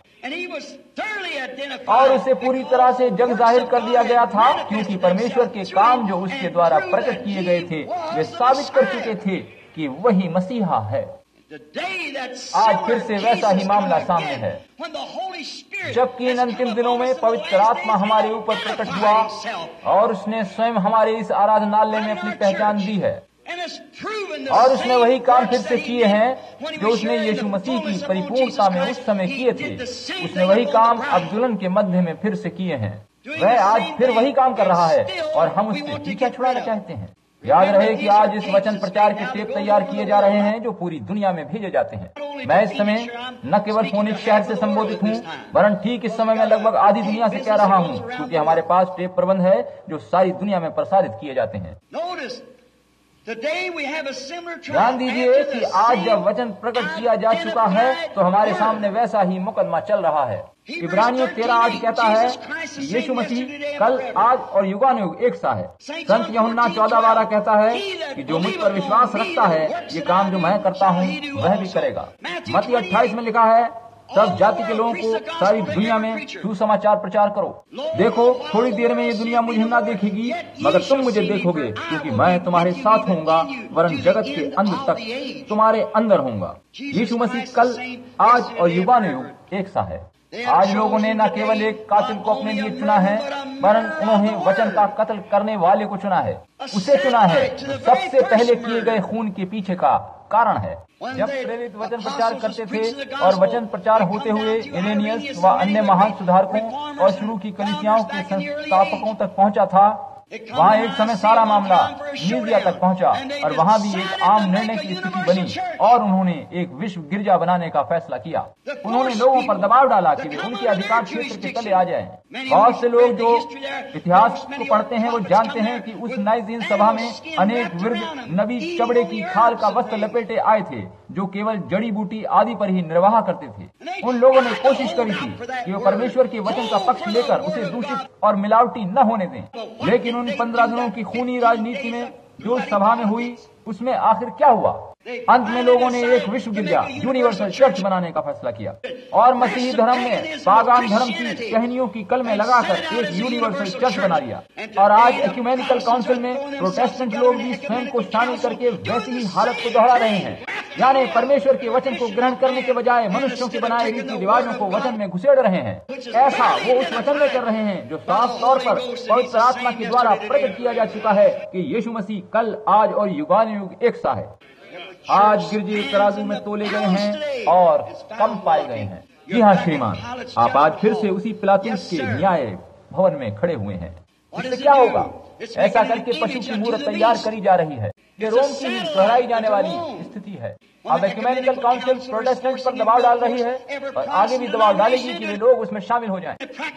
[SPEAKER 1] और उसे पूरी तरह से जग जाहिर कर दिया गया था, क्योंकि परमेश्वर के काम जो उसके द्वारा प्रकट किए गए थे वे साबित कर चुके थे कि वही मसीहा है। आज फिर से वैसा ही मामला सामने है, जबकि इन अंतिम दिनों में पवित्र आत्मा हमारे ऊपर प्रकट हुआ और उसने स्वयं हमारे इस आराधनालय में अपनी पहचान दी है, और उसने वही काम फिर से किए हैं जो उसने यीशु मसीह की परिपूर्णता में उस समय किए थे। उसने वही काम अब दुल्हन के मध्य में फिर से किए हैं। वह आज फिर वही काम कर रहा है और हम उससे पीछा छुड़ाना चाहते हैं। याद रहे कि आज इस वचन प्रचार के टेप तैयार किए जा रहे हैं जो पूरी दुनिया में भेजे जाते हैं। मैं इस समय न केवल फोनिक्स शहर से संबोधित हूँ, वरन ठीक इस समय मैं लगभग आधी दुनिया से कह रहा हूँ, क्योंकि हमारे पास टेप प्रबंध है जो सारी दुनिया में प्रसारित किए जाते हैं। ध्यान दीजिए कि आज जब वचन प्रकट किया जा चुका है तो हमारे सामने वैसा ही मुकदमा चल रहा है। इब्रानियों तेरह आज कहता है कि यीशु मसीह कल, आज और युगानुयुग एक सा है। संत यूहन्ना चौदह बारह कहता है कि जो मुझ पर विश्वास रखता है ये काम जो मैं करता हूँ वह भी करेगा। मत्ती अट्ठाईस में लिखा है सब जाति के लोगों को सारी दुनिया में सुसमाचार प्रचार करो। देखो थोड़ी देर में ये दुनिया मुझे न देखेगी मगर तुम मुझे देखोगे, क्योंकि मैं तुम्हारे साथ होऊंगा वरन जगत के अंत तक तुम्हारे अंदर होऊंगा। यीशु मसीह कल, आज और युगानुयुग एक सा है। आज लोगों ने न केवल एक कातिल को अपने लिए चुना है वरन उन्होंने वचन का कत्ल करने वाले को चुना है। उसे चुना है जो सबसे पहले किए गए खून के पीछे का कारण है। जब प्रेरित वचन प्रचार करते थे और वचन प्रचार होते हुए इरेनियस व अन्य महान सुधारकों और शुरू की कलीसियाओं के संस्थापकों तक पहुंचा था, वहाँ एक समय सारा मामला मीडिया तक पहुंचा और वहाँ भी एक आम निर्णय की स्थिति बनी और उन्होंने एक विश्व गिरजा बनाने का फैसला किया। उन्होंने लोगों पर दबाव डाला कि वे उनके अधिकार क्षेत्र के तले आ जाएं। बहुत से लोग जो इतिहास को पढ़ते हैं वो जानते हैं कि उस नाइजीन सभा में अनेक वृद्ध नबी चमड़े की खाल का वस्त्र लपेटे आए थे जो केवल जड़ी बूटी आदि पर ही निर्वाह करते थे। उन लोगों ने कोशिश करी थी कि वो परमेश्वर के वचन का पक्ष लेकर उसे दूषित और मिलावटी न होने दें, लेकिन उन पंद्रह दिनों की खूनी राजनीति में जो सभा में हुई उसमें आखिर क्या हुआ? अंत में लोगों ने एक विश्व गिरजा यूनिवर्सल चर्च बनाने का फैसला किया और मसीही धर्म में पागान धर्म की कहनियों की कल में लगाकर एक यूनिवर्सल चर्च बना दिया। और आज एक्यूमेनिकल काउंसिल में प्रोटेस्टेंट लोग भी स्वयं को शामिल करके वैसी ही हालत को दोहरा रहे हैं, यानी परमेश्वर के वचन को ग्रहण करने के बजाय मनुष्यों के बनाए रीति रिवाजों को वचन में घुसेड़ रहे हैं। ऐसा वो उस वचन में कर रहे हैं जो साफ तौर पर पवित्र आत्मा के द्वारा प्रकट किया जा चुका है कि यीशु मसीह कल, आज और युगानुयुग एक सा है। आज गिरजे तराजू में तोले गए हैं और कम पाए गए हैं। जी हाँ श्रीमान, आप आज फिर से उसी पिलातुस के न्याय भवन में खड़े हुए हैं। इससे क्या होगा? ऐसा करके पशु की मूर्त तैयार करी जा रही है। ये रोम की ही दोहराई जाने वाली स्थिति है। अब एक्यूमेनिकल काउंसिल प्रोटेस्टेंट पर दबाव डाल रही है और आगे भी दबाव डालेगी कि वे लोग उसमें शामिल हो जाएं।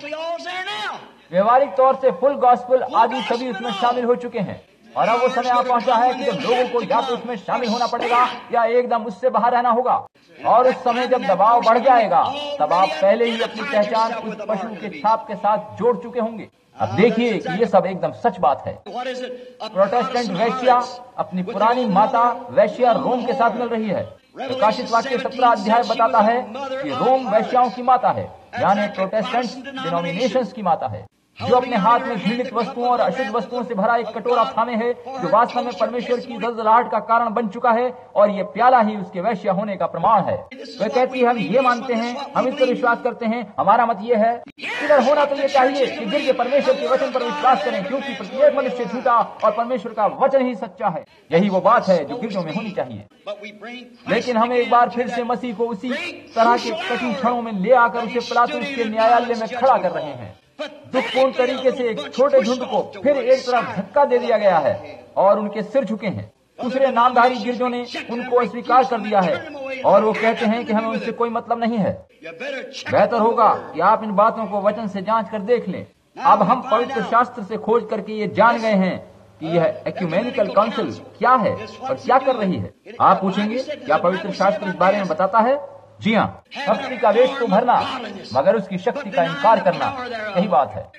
[SPEAKER 1] व्यवहारिक तौर से फुल गॉस्पेल आदि सभी उसमें शामिल हो चुके हैं और अब वो समय आ पहुंचा है कि जब लोगों को या तो उसमें शामिल होना पड़ेगा या एकदम उससे बाहर रहना होगा। और उस समय जब दबाव बढ़ जाएगा तब आप पहले ही अपनी पहचान उस पशु के छाप के साथ जोड़ चुके होंगे। अब देखिए कि ये सब एकदम सच बात है। प्रोटेस्टेंट वैश्या अपनी पुरानी माता वैश्या रोम के साथ मिल रही है। प्रकाशित वाक्य सत्रह अध्याय बताता है कि रोम वैश्याओं की माता है, यानी प्रोटेस्टेंट डिनोमिनेशंस की माता है, जो अपने हाथ में घृणित वस्तुओं और अशुद्ध वस्तुओं से भरा एक कटोरा थामे है जो वास्तव में परमेश्वर की जलजलाहट का कारण बन चुका है और ये प्याला ही उसके वैश्य होने का प्रमाण है। वे कहती है हम ये मानते हैं, हम इस पर विश्वास करते हैं, हमारा मत ये है। इधर होना तो ये चाहिए कि गिरजे परमेश्वर के वचन पर विश्वास करें, क्योंकि प्रत्येक मनुष्य झूठा और परमेश्वर का वचन ही सच्चा है। यही वो बात है जो गिरजों में होनी चाहिए। लेकिन हम एक बार फिर से मसीह को उसी तरह के कठिन क्षणों में ले आकर उसे पिलातुस के न्यायालय में खड़ा कर रहे हैं। दुखपूर्ण तरीके से एक छोटे झुंड को फिर एक तरफ धक्का दे दिया गया है और उनके सिर झुके हैं। दूसरे नामधारी गिरजों ने उनको अस्वीकार कर दिया है और वो कहते हैं कि हमें उनसे कोई मतलब नहीं है। बेहतर होगा कि आप इन बातों को वचन से जांच कर देख लें। अब हम पवित्र शास्त्र से खोज करके ये जान गए हैं कि यह एक्यूमेनिकल काउंसिल क्या है और क्या कर रही है। आप पूछेंगे क्या पवित्र शास्त्र इस बारे में बताता है? जी हाँ, भक्ति का वेश तो भरना मगर उसकी शक्ति का इनकार करना, यही बात है।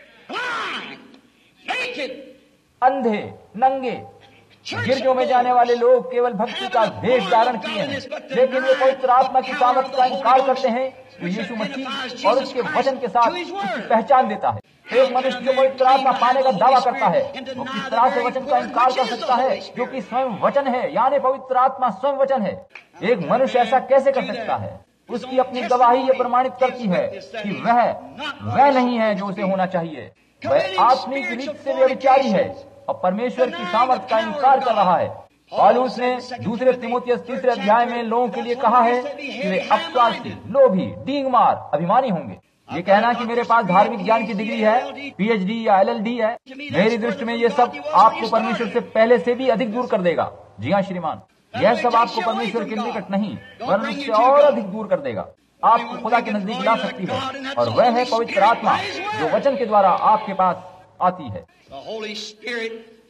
[SPEAKER 1] अंधे नंगे गिरजों में जाने वाले लोग केवल भक्ति का वेश धारण किए हैं, लेकिन वे पवित्र आत्मा की सामर्थ्य का इनकार करते हैं जो यीशु मसीह और उसके वचन के साथ उसकी पहचान देता है। एक मनुष्य जो पवित्र आत्मा पाने का दावा करता है वो किस तरह से वचन का इनकार कर सकता है जो कि स्वयं वचन है, यानी पवित्र आत्मा स्वयं वचन है। एक मनुष्य ऐसा कैसे कर सकता है? उसकी अपनी गवाही ये प्रमाणित करती है कि वह वह नहीं है जो उसे होना चाहिए। वह आत्मिक रीत से व्यभिचारी है और परमेश्वर की सामर्थ्य का इनकार कर रहा है। पौलुस ने दूसरे तिमोथियस तीसरे अध्याय में लोगों के लिए कहा है कि वे अपस्वार्थी, लोभी, डींगमार, अभिमानी होंगे। ये कहना कि मेरे पास धार्मिक ज्ञान की डिग्री है, पीएचडी या एलएलडी है, मेरी दृष्टि में ये सब आपको परमेश्वर से पहले से भी अधिक दूर कर देगा। जी हाँ श्रीमान, यह सब आपको परमेश्वर के निकट नहीं वरन उससे और अधिक दूर कर देगा। आपको खुदा के नजदीक ला सकती है और वह है पवित्र आत्मा जो वचन के द्वारा आपके पास आती है।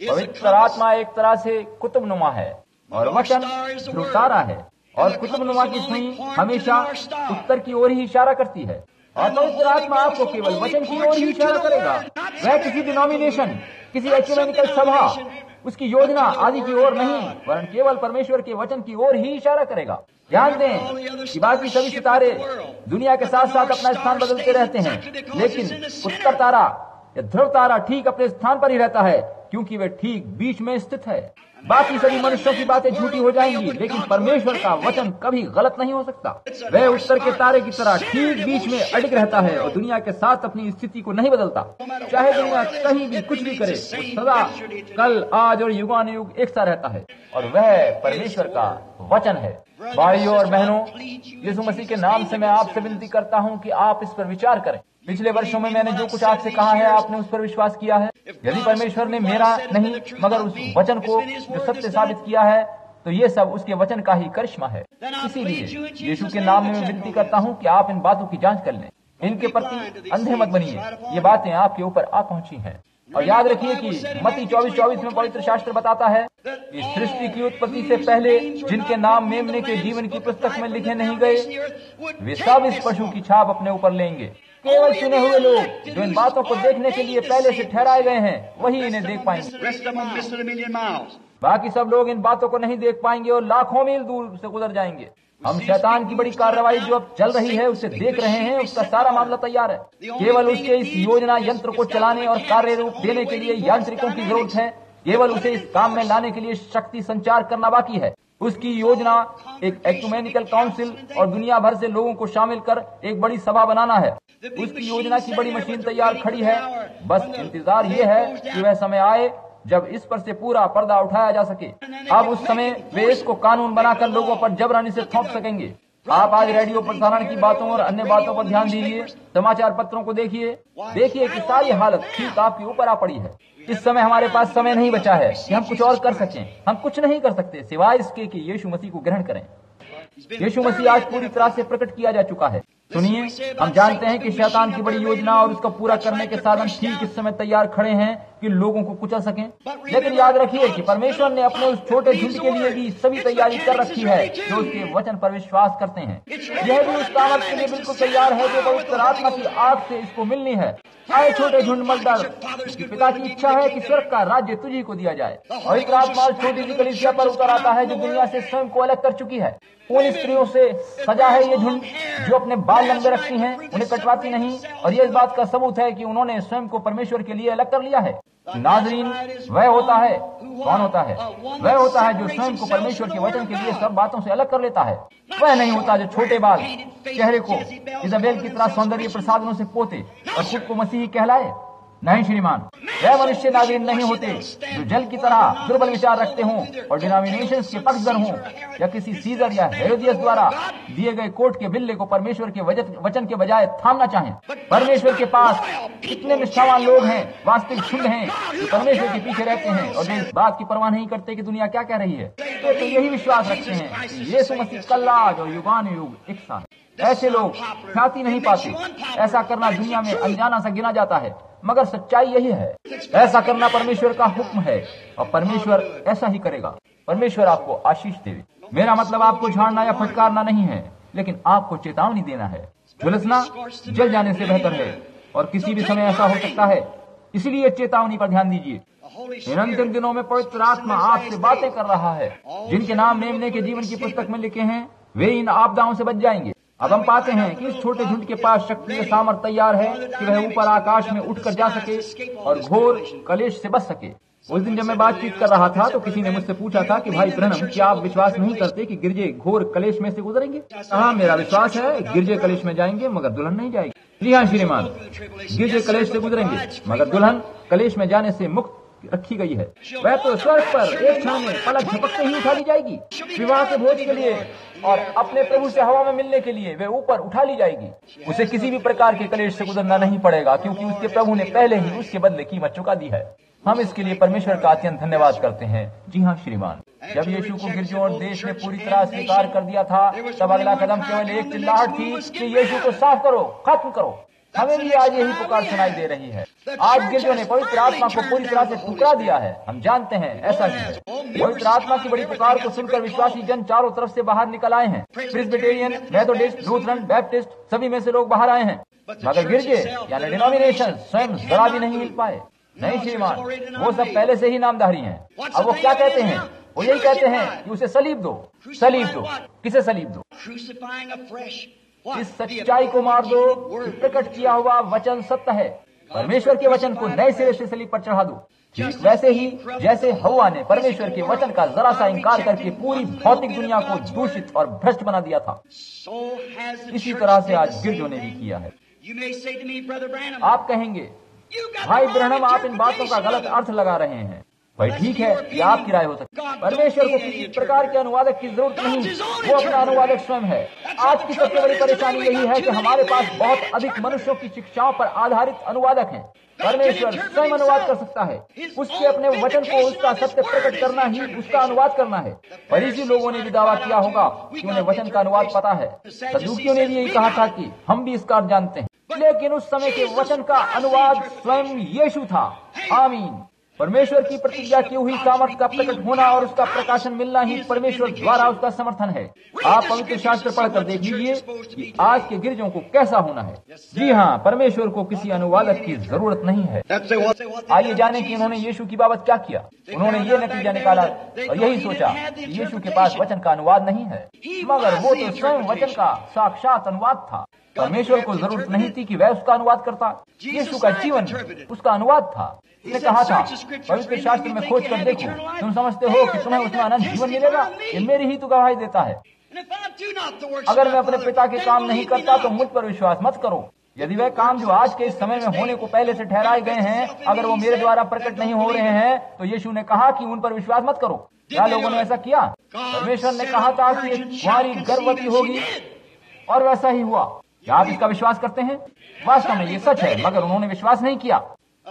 [SPEAKER 1] पवित्र आत्मा एक तरह से कुतुबनुमा है और वचन ध्रुव तारा है, और कुतुबनुमा की सुई हमेशा उत्तर की ओर ही इशारा करती है, और पवित्र आत्मा आपको केवल वचन की ओर ही इशारा करेगा। वह किसी डिनोमिनेशन, किसी एक्यूमेनिकल सभा, उसकी योजना आदि की ओर नहीं, वरन केवल परमेश्वर के वचन की ओर ही इशारा करेगा। ध्यान दें कि बाकी सभी सितारे दुनिया के साथ साथ अपना स्थान बदलते रहते हैं, लेकिन उत्तर तारा या ध्रुव तारा ठीक अपने स्थान पर ही रहता है, क्योंकि वे ठीक बीच में स्थित है। बाकी सभी मनुष्यों की बातें झूठी हो जाएंगी, लेकिन परमेश्वर का वचन कभी गलत नहीं हो सकता। वह उत्तर के तारे की तरह ठीक बीच में अडिग रहता है और दुनिया के साथ अपनी स्थिति को नहीं बदलता। चाहे दुनिया कहीं भी कुछ भी करे, वो सदा कल, आज और युगानुयुग एक सा रहता है, और वह परमेश्वर का वचन है। भाइयों और बहनों, यीशु मसीह के नाम से मैं आपसे विनती करता हूँ कि आप इस पर विचार करें। पिछले वर्षों में मैंने जो कुछ आपसे कहा है, आपने उस पर विश्वास किया है। यदि परमेश्वर ने मेरा नहीं मगर उस वचन को जो सत्य साबित किया है, तो ये सब उसके वचन का ही करिश्मा है। इसीलिए यीशु के नाम में मैं विनती करता हूँ कि आप इन बातों की जांच कर लें, इनके प्रति अंधे मत बनिए। ये बातें आपके ऊपर आ पहुंची हैं, और याद रखिए कि मत्ती चौबीस चौबीस में पवित्र शास्त्र बताता है कि सृष्टि की उत्पत्ति से पहले जिनके नाम मेमने के जीवन की पुस्तक में लिखे नहीं गए, वे सब इस पशु की छाप अपने ऊपर लेंगे। केवल चुने हुए लोग जो इन बातों को देखने के लिए पहले से ठहराए गए हैं, वही इन्हें देख पाएंगे। बाकी सब लोग इन बातों को नहीं देख पाएंगे और लाखों मील दूर से गुजर जाएंगे। हम शैतान की बड़ी कार्रवाई जो अब चल रही है उसे देख रहे हैं। उसका सारा मामला तैयार है, केवल उसके इस योजना यंत्र को चलाने और कार्य रूप देने के लिए यांत्रिकों की जरूरत है। केवल उसे इस काम में लाने के लिए शक्ति संचार करना बाकी है। उसकी योजना एक एक्यूमेनिकल काउंसिल और दुनिया भर से लोगों को शामिल कर एक बड़ी सभा बनाना है। उसकी योजना की बड़ी मशीन तैयार खड़ी है, बस इंतजार ये है कि वह समय आए जब इस पर से पूरा पर्दा उठाया जा सके। अब उस समय वे इसको कानून बनाकर लोगों पर जबरन इसे थोप सकेंगे। आप आज रेडियो प्रसारण की बातों और अन्य बातों पर ध्यान दीजिए, समाचार पत्रों को देखिए, देखिए कि सारी हालत ठीक आपके ऊपर आ पड़ी है। इस समय हमारे पास समय नहीं बचा है कि हम कुछ और कर सकें। हम कुछ नहीं कर सकते सिवाय इसके कि यीशु मसीह को ग्रहण करें। यीशु मसीह आज पूरी तरह से प्रकट किया जा चुका है। सुनिए, हम जानते हैं कि शैतान की बड़ी योजना और उसका पूरा करने के साधन ठीक इस समय तैयार खड़े हैं कि लोगों को कुचल सकें। लेकिन याद रखिए कि परमेश्वर ने अपने उस छोटे झुंड के लिए भी सभी तैयारी कर रखी है जो उसके वचन पर विश्वास करते हैं। यह भी उस कामत के लिए बिल्कुल तैयार है जो पवित्र आत्मा की आग से इसको मिलनी है। आए छोटे झुंड मजदर, पिता की इच्छा है कि स्वर्ग का राज्य तुझी को दिया जाए। पवित्र आत्मा छोटी सी कलीसिया पर उतर आता है जो दुनिया से स्वयं को अलग कर चुकी है। उन स्त्रियों से सजा है ये झुंड जो अपने बाल लंबे रखती हैं, उन्हें कटवाती नहीं, और ये इस बात का सबूत है कि उन्होंने स्वयं को परमेश्वर के लिए अलग कर लिया है। नाज़रीन, वह होता है, कौन होता है? वह होता है जो स्वयं को परमेश्वर के वचन के लिए सब बातों से अलग कर लेता है। वह नहीं होता जो छोटे बाल, चेहरे को इज़ाबेल की तरह सौंदर्य प्रसादनों से पोते और खुद को मसीही कहलाए। नहीं श्रीमान, वह मनुष्य नाज़रीन नहीं होते जो जल की तरह दुर्बल विचार रखते हों और डिनोमिनेशंस के पक्षधर हों, या किसी सीजर या हेरोदियस द्वारा दिए गए कोर्ट के बिल्ले को परमेश्वर के वचन के बजाय थामना चाहें। परमेश्वर के पास कितने निष्ठावान लोग हैं, वास्तविक शुद्ध हैं, जो परमेश्वर के पीछे रहते हैं और वे इस बात की परवाह नहीं करते कि दुनिया क्या कह रही है। तो, तो यही विश्वास रखते हैं कि यीशु मसीह कल, आज और युगानुयुग एक साथ। ऐसे लोग ख्याति नहीं पाते। ऐसा करना दुनिया में अनजाना सा गिना जाता है, मगर सच्चाई यही है। ऐसा करना परमेश्वर का हुक्म है और परमेश्वर ऐसा ही करेगा। परमेश्वर आपको आशीष देवे। मेरा मतलब आपको झाड़ना या फटकारना नहीं है, लेकिन आपको चेतावनी देना है। झुलसना जल जाने से बेहतर है और किसी भी समय ऐसा हो सकता है, इसलिए चेतावनी पर ध्यान दीजिए। इन अंतिम दिनों में पवित्र आत्मा आपसे बातें कर रहा है। जिनके नाम मेमने के जीवन की पुस्तक में लिखे हैं, वे इन आपदाओं से बच जाएंगे। अब हम पाते हैं कि इस छोटे झुंड के पास शक्ति और सामर्थ तैयार है कि वह ऊपर आकाश में उठकर जा सके और घोर कलेश से बच सके। उस दिन जब मैं बातचीत कर रहा था तो किसी ने मुझसे पूछा था कि भाई ब्रनम, क्या आप विश्वास नहीं करते कि गिरजे घोर कलेश में से गुजरेंगे? हाँ, मेरा विश्वास है, गिरजे कलेश में जाएंगे मगर दुल्हन नहीं जाएगी। जी हाँ श्रीमान, गिरजे कलेश से गुजरेंगे मगर दुल्हन कलेश में जाने से मुक्त रखी गई है। वह तो स्वर्ग पर एक क्षण में पलक झपकते ही उठा ली जाएगी। विवाह के भोज के लिए और अपने प्रभु से हवा में मिलने के लिए वे ऊपर उठा ली जाएगी। उसे किसी भी प्रकार के कलेश से गुजरना नहीं पड़ेगा, क्योंकि उसके प्रभु ने पहले ही उसके बदले कीमत चुका दी है। हम इसके लिए परमेश्वर का अत्यंत धन्यवाद करते हैं। जी हाँ श्रीमान, जब यीशु को गिरजों और देश ने पूरी तरह स्वीकार कर दिया था, तब अगला कदम केवल एक चिल्लाहट थी कि यीशु को साफ करो, खत्म करो। हमें भी आज यही पुकार सुनाई दे रही है। आज गिरजों ने पवित्र आत्मा को पूरी तरह से ठुकरा दिया है। हम जानते हैं ऐसा ही है। पवित्र आत्मा की बड़ी पुकार को सुनकर विश्वासी जन चारों तरफ से बाहर निकल आए हैं। प्रेस्बिटेरियन, मेथोडिस्ट, लूथरन, बैप्टिस्ट, सभी में से लोग बाहर आए हैं, मगर गिरजे यानी डिनोमिनेशन स्वयं जरा भी नहीं मिल पाए। नहीं श्रीमान, वो सब पहले से ही नामधारी हैं। अब वो क्या कहते हैं? वो यही कहते हैं कि उसे सलीब दो, सलीब दो। किसे सलीब दो? इस सच्चाई को मार दो कि प्रकट किया हुआ वचन सत्य है। परमेश्वर के वचन को नए सिरे से सलीब पर चढ़ा दो। ठीक वैसे ही जैसे हव्वा ने परमेश्वर के वचन का जरा सा इंकार करके पूरी भौतिक दुनिया को दूषित और भ्रष्ट बना दिया था, इसी तरह से आज गिरजों ने भी किया है। आप कहेंगे, भाई ब्रहणम, आप इन बातों का गलत अर्थ लगा रहे हैं। भाई ठीक है, यह आपकी राय हो सकती है। परमेश्वर को किसी प्रकार के अनुवादक की जरूरत नहीं, वो अपना अनुवादक स्वयं है। आज की सबसे बड़ी परेशानी यही है कि हमारे पास बहुत अधिक मनुष्यों की शिक्षाओं पर आधारित अनुवादक हैं। परमेश्वर स्वयं अनुवाद कर सकता है। उसके अपने वचन को, उसका सत्य प्रकट करना ही उसका अनुवाद करना है। फरीसी लोगों ने भी दावा किया होगा कि उन्हें वचन का अनुवाद पता है। सदूकियों ने भी यही कहा था कि हम भी इसका अर्थ जानते हैं, लेकिन उस समय के वचन का अनुवाद स्वयं यीशु था। आमीन। परमेश्वर की प्रतिज्ञा की हुई सामर्थ का प्रकट होना और उसका प्रकाशन मिलना ही परमेश्वर द्वारा उसका समर्थन है। आप पवित्र शास्त्र पढ़कर देख लीजिए कि आज के गिरजों को कैसा होना है। जी हाँ, परमेश्वर को किसी अनुवादक की जरूरत नहीं है। आइए जाने कि उन्होंने यीशु की बाबत क्या किया। उन्होंने ये नतीजा निकाला और यही सोचा कि यीशु के पास वचन का अनुवाद नहीं है, मगर वो तो स्वयं वचन का साक्षात अनुवाद था। परमेश्वर को जरूरत नहीं थी कि वह उसका अनुवाद करता। यीशु का जीवन उसका अनुवाद था। उसने कहा था, पवित्र शास्त्र में खोज कर देखो, तुम समझते हो कि तुम्हें उसमें अनंत जीवन मिलेगा। ये मेरी ही तो गवाही देता है। अगर मैं अपने पिता के काम नहीं करता तो मुझ पर विश्वास मत करो। यदि वह काम जो आज के इस समय में होने को पहले से ठहराए गए हैं, अगर वो मेरे द्वारा प्रकट नहीं हो रहे हैं, तो यीशु ने कहा कि उन पर विश्वास मत करो। क्या लोगों ने ऐसा किया? परमेश्वर ने कहा था कि कुंवारी गर्भवती होगी और वैसा ही हुआ। क्या आप इसका विश्वास करते हैं? वास्तव में ये सच है, मगर उन्होंने विश्वास नहीं किया।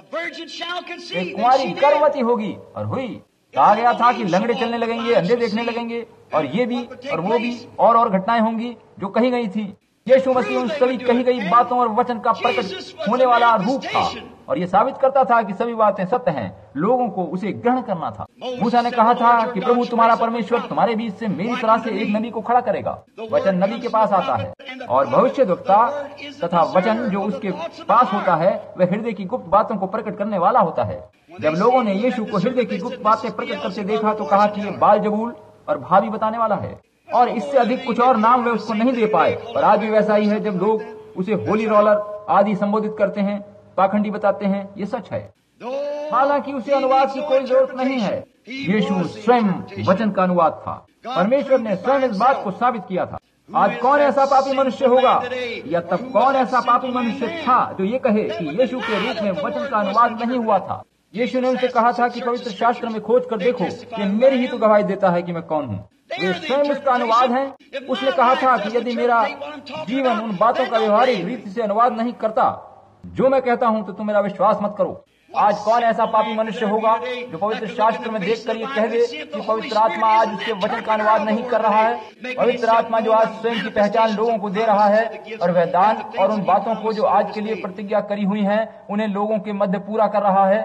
[SPEAKER 1] एक कुंवारी गर्भवती होगी और हुई। कहा गया था कि लंगड़े चलने लगेंगे, अंधे देखने लगेंगे, और ये भी और वो भी और और घटनाएं होंगी जो कही गई थी। यीशु मसीह उन सभी कही गई बातों और वचन का प्रकट होने वाला रूप था, और ये साबित करता था कि सभी बातें सत्य हैं। लोगों को उसे ग्रहण करना था। मूसा ने कहा था कि प्रभु तुम्हारा परमेश्वर तुम्हारे बीच से मेरी तरह से एक नबी को खड़ा करेगा। वचन नबी के पास आता है और भविष्यद्वक्ता तथा वचन जो उसके पास होता है वह हृदय की गुप्त बातों को प्रकट करने वाला होता है। जब लोगों ने यीशु को हृदय की गुप्त बातें प्रकट करते देखा तो कहा कि ये बाल-जबूल और भावी बताने वाला है, और इससे अधिक कुछ और नाम वे उसको नहीं दे पाए। और आज भी वैसा ही है। जब लोग उसे होली रोलर आदि संबोधित करते हैं, पाखंडी बताते हैं, ये सच है। हालांकि उसे अनुवाद की कोई जरूरत नहीं है। यीशु स्वयं वचन का अनुवाद था। परमेश्वर ने स्वयं इस बात को साबित किया था। आज कौन ऐसा पापी मनुष्य होगा, या तब कौन ऐसा पापी मनुष्य था जो ये कहे कि यीशु के रूप में वचन का अनुवाद नहीं हुआ था? यीशु ने उनसे कहा था कि पवित्र शास्त्र में खोज कर देखो, कि मेरी ही तो गवाही देता है कि मैं कौन हूँ। वे स्वयं उसका अनुवाद है। उसने कहा था कि यदि मेरा जीवन उन बातों का व्यवहारिक रीति से अनुवाद नहीं करता जो मैं कहता हूँ, तो तुम मेरा विश्वास मत करो। आज कौन ऐसा पापी मनुष्य होगा जो पवित्र शास्त्र में देखकर ये कह दे कि पवित्र आत्मा आज उसके वचन का अनुवाद नहीं कर रहा है। पवित्र आत्मा जो आज स्वयं की पहचान लोगों को दे रहा है, और वह दान और उन बातों को जो आज के लिए प्रतिज्ञा करी हुई हैं उन्हें लोगों के मध्य पूरा कर रहा है।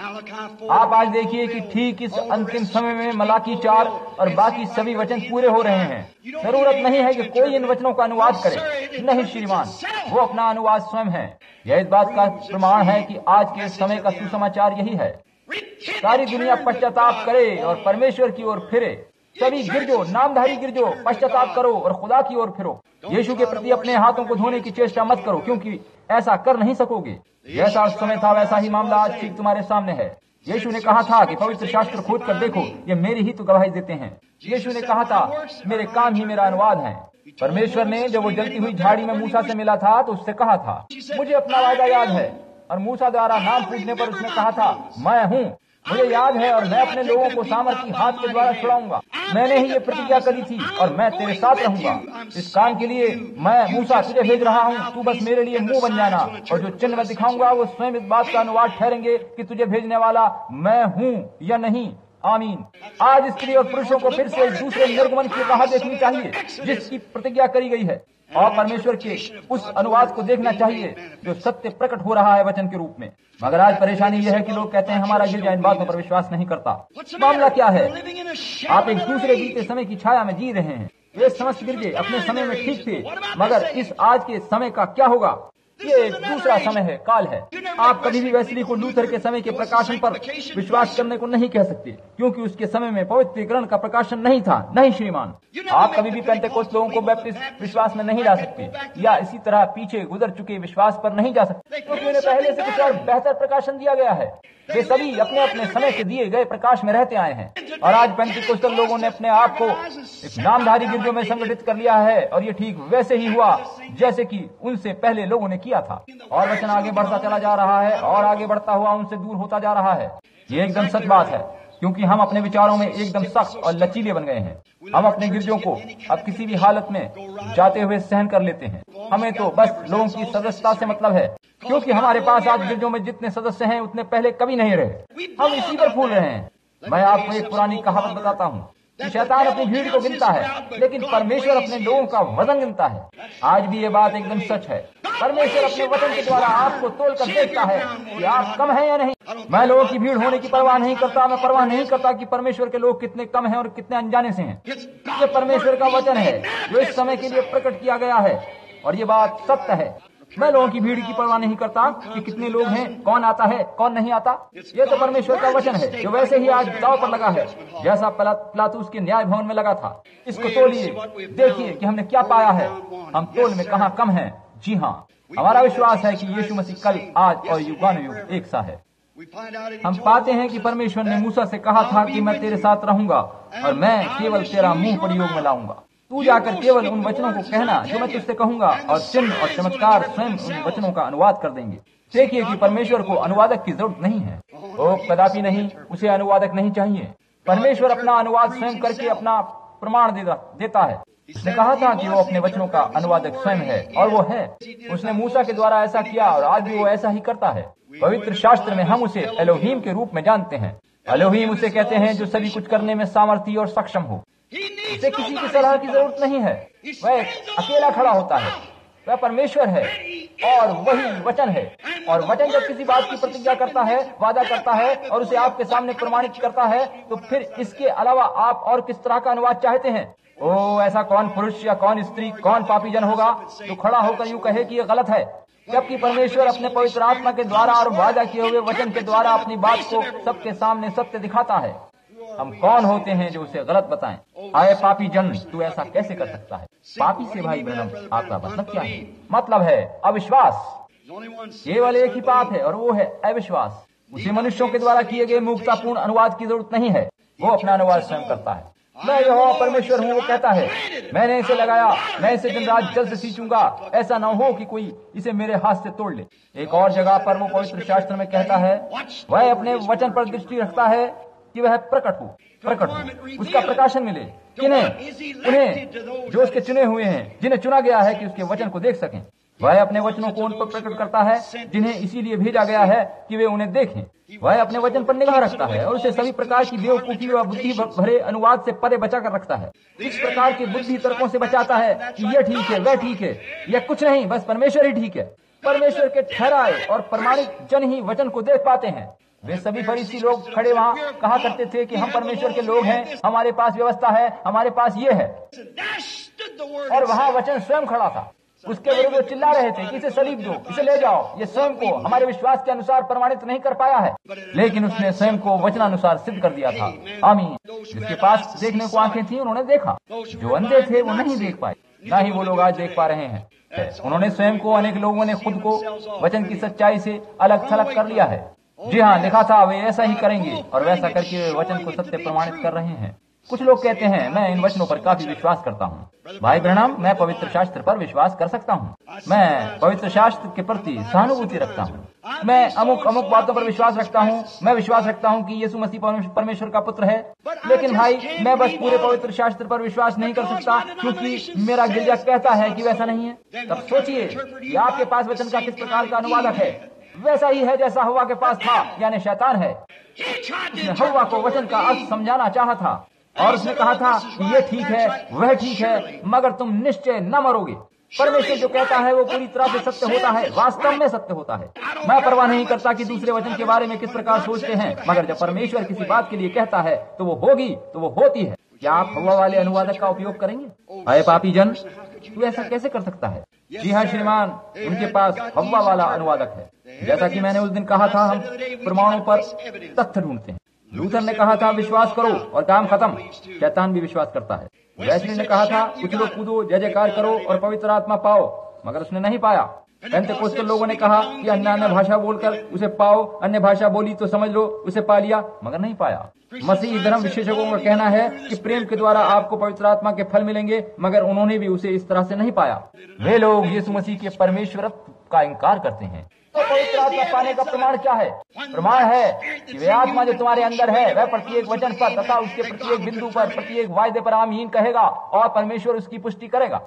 [SPEAKER 1] आप आज देखिए कि ठीक इस अंतिम समय में मलाकी चार और बाकी सभी वचन पूरे हो रहे हैं। जरूरत नहीं है कि कोई इन वचनों का अनुवाद करे। नहीं श्रीमान, वो अपना अनुवाद स्वयं है। यह इस बात का प्रमाण है कि आज के समय का सुसमाचार यही है। सारी दुनिया पश्चाताप करे और परमेश्वर की ओर फिरे। सभी गिरजो, नामधारी गिरजो, पश्चाताप करो और खुदा की ओर फिरो। यीशु के प्रति अपने हाथों को धोने की चेष्टा मत करो, क्योंकि ऐसा कर नहीं सकोगे। जैसा उस समय था वैसा ही मामला आज ठीक तुम्हारे सामने है। यीशु ने कहा था कि पवित्र शास्त्र खोज कर देखो, ये मेरी ही तो गवाही देते हैं। यीशु ने कहा था, मेरे काम ही मेरा अनुवाद है। परमेश्वर ने जब वो जलती हुई झाड़ी में मूसा से मिला था तो उससे कहा था, मुझे अपना वायदा याद है। और मूसा द्वारा नाम पूछने पर उसने कहा था, मैं हूँ, मुझे याद है, और मैं अपने लोगों को सामर्थी हाथ के द्वारा छुड़ाऊंगा। मैंने ही ये प्रतिज्ञा करी थी और मैं तेरे साथ रहूंगा। इस काम के लिए मैं मूसा तुझे भेज रहा हूँ। तू बस मेरे लिए मुंह बन जाना, और जो चिन्ह मैं दिखाऊंगा वो स्वयं इस बात का अनुवाद ठहरेंगे कि तुझे भेजने वाला मैं हूँ या नहीं। आमीन। आज स्त्री और पुरुषों को फिर से एक दूसरे निर्गमन की राह देखनी चाहिए जिसकी प्रतिज्ञा करी गई है, और परमेश्वर के उस अनुवाद को देखना चाहिए जो सत्य प्रकट हो रहा है वचन के रूप में। मगर आज परेशानी यह है कि लोग कहते हैं हमारा गिरजा इन बातों पर विश्वास नहीं करता। मामला क्या है? आप एक दूसरे बीते समय की छाया में जी रहे हैं। ये समस्त गिरजे अपने समय में ठीक थे, मगर इस आज के समय का क्या होगा? ये एक दूसरा समय है, काल है। आप कभी भी वेस्ली को लूथर के समय के प्रकाशन पर विश्वास करने को नहीं कह सकते, क्योंकि उसके समय में पवित्रीकरण का प्रकाशन नहीं था। नहीं श्रीमान, आप कभी भी पेंटेकोस्ट लोगों को बैप्टिस्ट विश्वास में नहीं ला सकते, या इसी तरह पीछे गुजर चुके विश्वास पर नहीं जा सकते, क्योंकि उन्हें पहले से कुछ और बेहतर प्रकाशन दिया गया है। वे सभी अपने अपने समय से दिए गए प्रकाश में रहते आए हैं, और आज पेंटेकोस्टल लोगों ने अपने आप को एक नामधारी गिरजों में संगठित कर लिया है, और ये ठीक वैसे ही हुआ जैसे कि उनसे पहले लोगों ने किया था। और वचन आगे बढ़ता चला जा रहा है, और आगे बढ़ता हुआ उनसे दूर होता जा रहा है। ये एकदम सच बात है, क्योंकि हम अपने विचारों में एकदम सख्त और लचीले बन गए हैं। हम अपने गिरजों को अब किसी भी हालत में जाते हुए सहन कर लेते हैं। हमें तो बस लोगों की सदस्यता से मतलब है, क्योंकि हमारे पास आज गिरजों में जितने सदस्य हैं उतने पहले कभी नहीं रहे। हम इसी पर फूल रहे हैं। मैं आपको एक पुरानी कहावत बताता हूँ कि शैतान अपनी भीड़ को गिनता है, लेकिन परमेश्वर अपने लोगों का वजन गिनता है। आज भी ये बात एकदम सच है। परमेश्वर अपने वचन के द्वारा आपको तोल कर देखता है कि आप कम हैं या नहीं। मैं लोगों की भीड़ होने की परवाह नहीं करता। मैं परवाह नहीं करता कि परमेश्वर के लोग कितने कम हैं और कितने अनजाने से हैं। ये परमेश्वर का वचन है जो इस समय के लिए प्रकट किया गया है, और ये बात सत्य है। मैं लोगों की भीड़ की परवाह नहीं करता कि कितने लोग हैं, कौन आता है, कौन नहीं आता। ये तो परमेश्वर का वचन है जो वैसे ही आज दाव पर लगा है, जैसा पिलातुस के न्याय भवन में लगा था। इसको तोलिए, देखिए कि हमने क्या पाया है। हम तोल में कहाँ कम हैं। जी हाँ, हमारा विश्वास है कि यीशु मसीह कल, आज और युगानुयुग एक सा है। हम पाते हैं कि परमेश्वर ने मूसा से कहा था कि मैं तेरे साथ रहूंगा और मैं केवल तेरा मुंह प्रयोग में लाऊंगा। तू जाकर केवल उन वचनों को कहना जो मैं तुझसे कहूंगा, और चिन्ह और चमत्कार स्वयं उन वचनों का अनुवाद कर देंगे। देखिए कि परमेश्वर को अनुवादक की जरूरत नहीं है। वो कदापि नहीं, उसे अनुवादक नहीं चाहिए। परमेश्वर अपना अनुवाद स्वयं करके अपना प्रमाण देता है। उसने कहा था कि वो अपने वचनों का अनुवादक स्वयं है, और वो है। उसने मूसा के द्वारा ऐसा किया, और आज भी वो ऐसा ही करता है। पवित्र शास्त्र में हम उसे एलोहीम के रूप में जानते हैं। एलोहीम उसे कहते हैं जो सभी कुछ करने में सामर्थी और सक्षम हो। उसे किसी की सलाह की जरूरत नहीं है। वह अकेला खड़ा होता है। वह परमेश्वर है और वही वचन है। और वचन जब किसी बात की प्रतिज्ञा करता है, वादा करता है और उसे आपके सामने प्रमाणित करता है, तो फिर इसके अलावा आप और किस तरह का अनुवाद चाहते हैं? ओ, ऐसा कौन पुरुष या कौन स्त्री, कौन पापी जन होगा जो खड़ा होकर यूं कहे कि यह गलत है, जबकि परमेश्वर अपने पवित्र आत्मा के द्वारा और वादा किए हुए वचन के द्वारा अपनी बात को सबके सामने सत्य दिखाता है। हम कौन होते हैं जो उसे गलत बताएं? आए पापी जन, तू ऐसा कैसे कर सकता है? पापी से भाई ब्रह्म आपका मतलब क्या है? मतलब है अविश्वास। केवल एक ही पाप है और वो है अविश्वास। उसे मनुष्यों के द्वारा किए गए मुक्तापूर्ण अनुवाद की जरूरत नहीं है। वो अपना अनुवाद स्वयं करता है। मैं यहोवा परमेश्वर हूँ, वो कहता है, मैंने इसे लगाया, मैं इसे दिन रात जल से सींचूंगा। ऐसा न हो कि कोई इसे मेरे हाथ से तोड़ ले। एक और जगह पर वो पवित्र शास्त्र में कहता है, वह अपने वचन पर दृष्टि रखता है कि वह प्रकट हो, प्रकट हो, उसका प्रकाशन मिले। किन्हें? उन्हें जो उसके चुने हुए हैं, जिन्हें चुना गया है कि उसके वचन को देख सकें। वह अपने वचनों को उन पर प्रकट करता है जिन्हें इसीलिए भेजा गया है कि वे उन्हें देखें। वह अपने वचन पर निगाह रखता है और उसे सभी प्रकार की बेवकूफी व बुद्धि भरे अनुवाद से परे बचा कर रखता है। इस प्रकार के बुद्धि तर्कों से बचाता है कि यह ठीक है, वह ठीक है, यह कुछ नहीं, बस परमेश्वर ही ठीक है। परमेश्वर के ठहराए और प्रमाणित जन ही वचन को देख पाते हैं। वे सभी फरीसी लोग खड़े वहाँ कहा करते थे कि हम परमेश्वर के लोग हैं, हमारे पास व्यवस्था है, हमारे पास ये है, और वहाँ वचन स्वयं खड़ा था। उसके विरुद्ध वो चिल्ला रहे थे कि इसे सलीब दो, इसे ले जाओ। ये स्वयं को हमारे विश्वास के अनुसार प्रमाणित नहीं कर पाया है, लेकिन उसने स्वयं को वचनानुसार सिद्ध कर दिया था। आमीन। जिसके पास देखने को आंखें थी उन्होंने देखा, जो अंधे थे वो नहीं देख पाए, न ही वो लोग आज देख पा रहे हैं। उन्होंने स्वयं को, अनेक लोगों ने खुद को वचन की सच्चाई से अलग थलग कर लिया है। जी हाँ, लिखा था वे ऐसा ही करेंगे, और वैसा करके वे वचन को सत्य प्रमाणित कर रहे हैं। कुछ लोग कहते हैं मैं इन वचनों पर काफी विश्वास करता हूँ। भाई ब्रह्म, मैं पवित्र शास्त्र पर विश्वास कर सकता हूँ। मैं पवित्र शास्त्र के प्रति सहानुभूति रखता हूँ। मैं अमुक अमुक बातों पर विश्वास रखता हूँ। मैं विश्वास रखता हूँ कि यीशु मसीह परमेश्वर का पुत्र है। लेकिन भाई, मैं बस पूरे पवित्र शास्त्र पर विश्वास नहीं कर सकता, क्योंकि मेरा गिरजा कहता है कि वैसा नहीं है। तब सोचिए कि आपके पास वचन का किस प्रकार का अनुवादक है। वैसा ही है जैसा हव्वा के पास था, यानी शैतान है। उसने हव्वा को वचन का अर्थ समझाना चाहा था और उसने कहा था ये ठीक है, वह ठीक है, मगर तुम निश्चय न मरोगे। परमेश्वर जो कहता है वो पूरी तरह से सत्य होता है, वास्तव में सत्य होता है। मैं परवाह नहीं करता कि दूसरे वचन के बारे में किस प्रकार सोचते हैं, मगर जब परमेश्वर किसी बात के लिए कहता है तो वो होगी, तो वो होती है। क्या आप हव्वा वाले अनुवादक का उपयोग करेंगे? अरे पापी जन, तू ऐसा कैसे कर सकता है? जी हाँ श्रीमान, उनके पास हव्वा वाला अनुवादक है। जैसा कि मैंने उस दिन कहा था, हम प्रमाणों पर तथ्य ढूंढते हैं। लूथर ने कहा था विश्वास करो और काम खत्म। शैतान भी विश्वास करता है। वेस्ली ने कहा था उछलो कूदो, जय जयकार करो और पवित्र आत्मा पाओ, मगर उसने नहीं पाया। पेंटेकोस्टल लोगों ने कहा कि अन्य अन्य भाषा बोलकर उसे पाओ, अन्य भाषा बोली तो समझ लो, उसे पा लिया, मगर नहीं पाया। मसीही धर्म विशेषज्ञों का कहना है कि प्रेम के द्वारा आपको पवित्र आत्मा के फल मिलेंगे, मगर उन्होंने भी उसे इस तरह से नहीं पाया। वे लोग यीशु मसीह के परमेश्वरत्व का इनकार करते हैं। तो पवित्र आत्मा पाने का प्रमाण क्या है? प्रमाण है कि वे आत्मा जो तुम्हारे अंदर है वह प्रत्येक वचन पर तथा उसके प्रत्येक बिंदु पर, प्रत्येक वायदे पर आमीन कहेगा और परमेश्वर उसकी पुष्टि करेगा।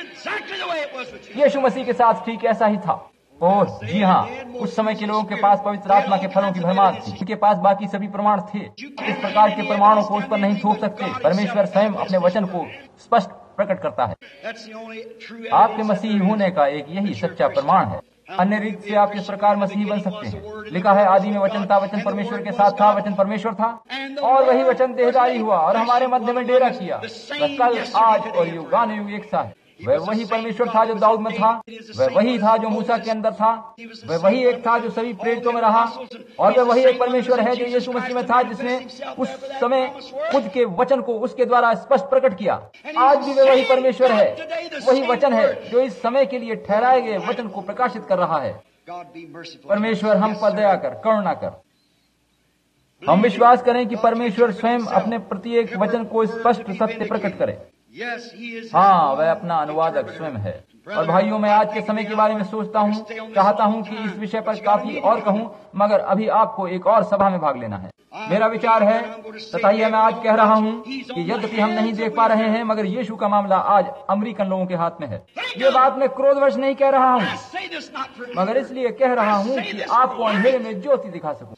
[SPEAKER 1] यीशु मसीह के साथ ठीक ऐसा ही था। ओह जी हाँ, उस समय के लोगों के पास पवित्र आत्मा के फलों की भरमार थी। उनके पास बाकी सभी प्रमाण थे। इस प्रकार के प्रमाणों को उस पर नहीं थोप सकते। परमेश्वर स्वयं अपने वचन को स्पष्ट प्रकट करता है। आपके मसीह होने का एक यही सच्चा प्रमाण है। अन्य रीत से आप इस प्रकार मसीही बन सकते हैं। लिखा है आदि में वचन था, वचन परमेश्वर के साथ था, वचन परमेश्वर था और वही वचन देहधारी हुआ और हमारे मध्य में डेरा किया। वह कल, आज और युगानुयुग एक सा है। वह वही परमेश्वर था जो दाऊद में था, वह वही था जो मूसा के अंदर था, वह वही एक था जो सभी प्रेरितों में रहा और वह वही एक परमेश्वर है जो यीशु मसीह में था, जिसने उस समय खुद के वचन को उसके द्वारा स्पष्ट प्रकट किया। आज भी वह वही परमेश्वर है, वही वचन है जो इस समय के लिए ठहराए गए वचन को प्रकाशित कर रहा है। परमेश्वर हम पर दया कर, करुणा कर। हम विश्वास करें कि परमेश्वर स्वयं अपने प्रत्येक वचन को स्पष्ट सत्य प्रकट करे। हाँ, वह अपना अनुवादक स्वयं है। और भाइयों, मैं आज के समय के बारे में सोचता हूँ, चाहता हूँ कि इस विषय पर काफी और कहूँ, मगर अभी आपको एक और सभा में भाग लेना है। मेरा विचार है, तथा यह मैं आज कह रहा हूँ कि यद्यपि हम नहीं देख पा रहे हैं, मगर यीशु का मामला आज अमेरिकन लोगों के हाथ में है। ये बात मैं क्रोधवश नहीं कह रहा हूँ, मगर इसलिए कह रहा हूँ कि आपको अंधेरे में ज्योति दिखा सकूं।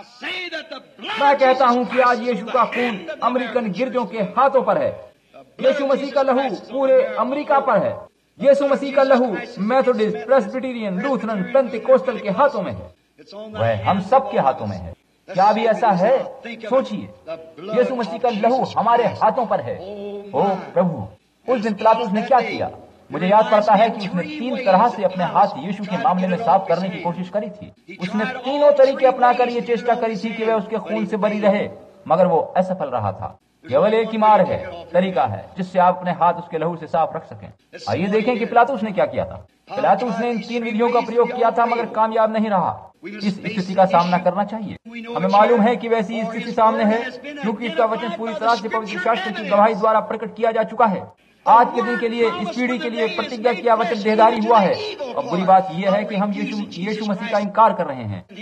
[SPEAKER 1] मैं कहता हूँ कि आज यीशु का खून अमेरिकन गिरजों के हाथों पर है। यीशु मसीह का लहू पूरे अमेरिका पर है। यीशु मसीह का लहू मेथोडिस्ट, प्रेस्बिटेरियन, लूथरन, पेंटिकोस्टल के हाथों में है। वह हम सब के हाथों में है। क्या भी ऐसा है? सोचिए, यीशु मसीह का लहू हमारे हाथों पर है। ओ प्रभु, उस दिन पिलातुस ने क्या किया? मुझे याद पड़ता है कि उसने तीन तरह से अपने हाथ यीशु के मामले में साफ करने की कोशिश करी थी। उसने तीनों तरीके अपनाकर ये चेष्टा करी थी कि वह उसके खून से बरी रहे, मगर वो असफल रहा था। केवल एक ही मार्ग है, तरीका है, जिससे आप अपने हाथ उसके लहू से साफ रख सकें। आइए देखें कि पिलातुस ने क्या किया था। पिलातुस ने इन तीन विधियों का प्रयोग किया था, मगर कामयाब नहीं रहा। इस स्थिति का सामना करना चाहिए। हमें मालूम है कि वैसी स्थिति सामने है, क्योंकि इसका वचन पूरी तरह से पवित्र शास्त्र की गवाही द्वारा प्रकट किया जा चुका है। आज के दिन के लिए, इस पीढ़ी के लिए प्रतिज्ञा किया वचन देहधारी हुआ है। और बुरी बात यह है कि हम यीशु यीशु मसीह का इनकार कर रहे हैं।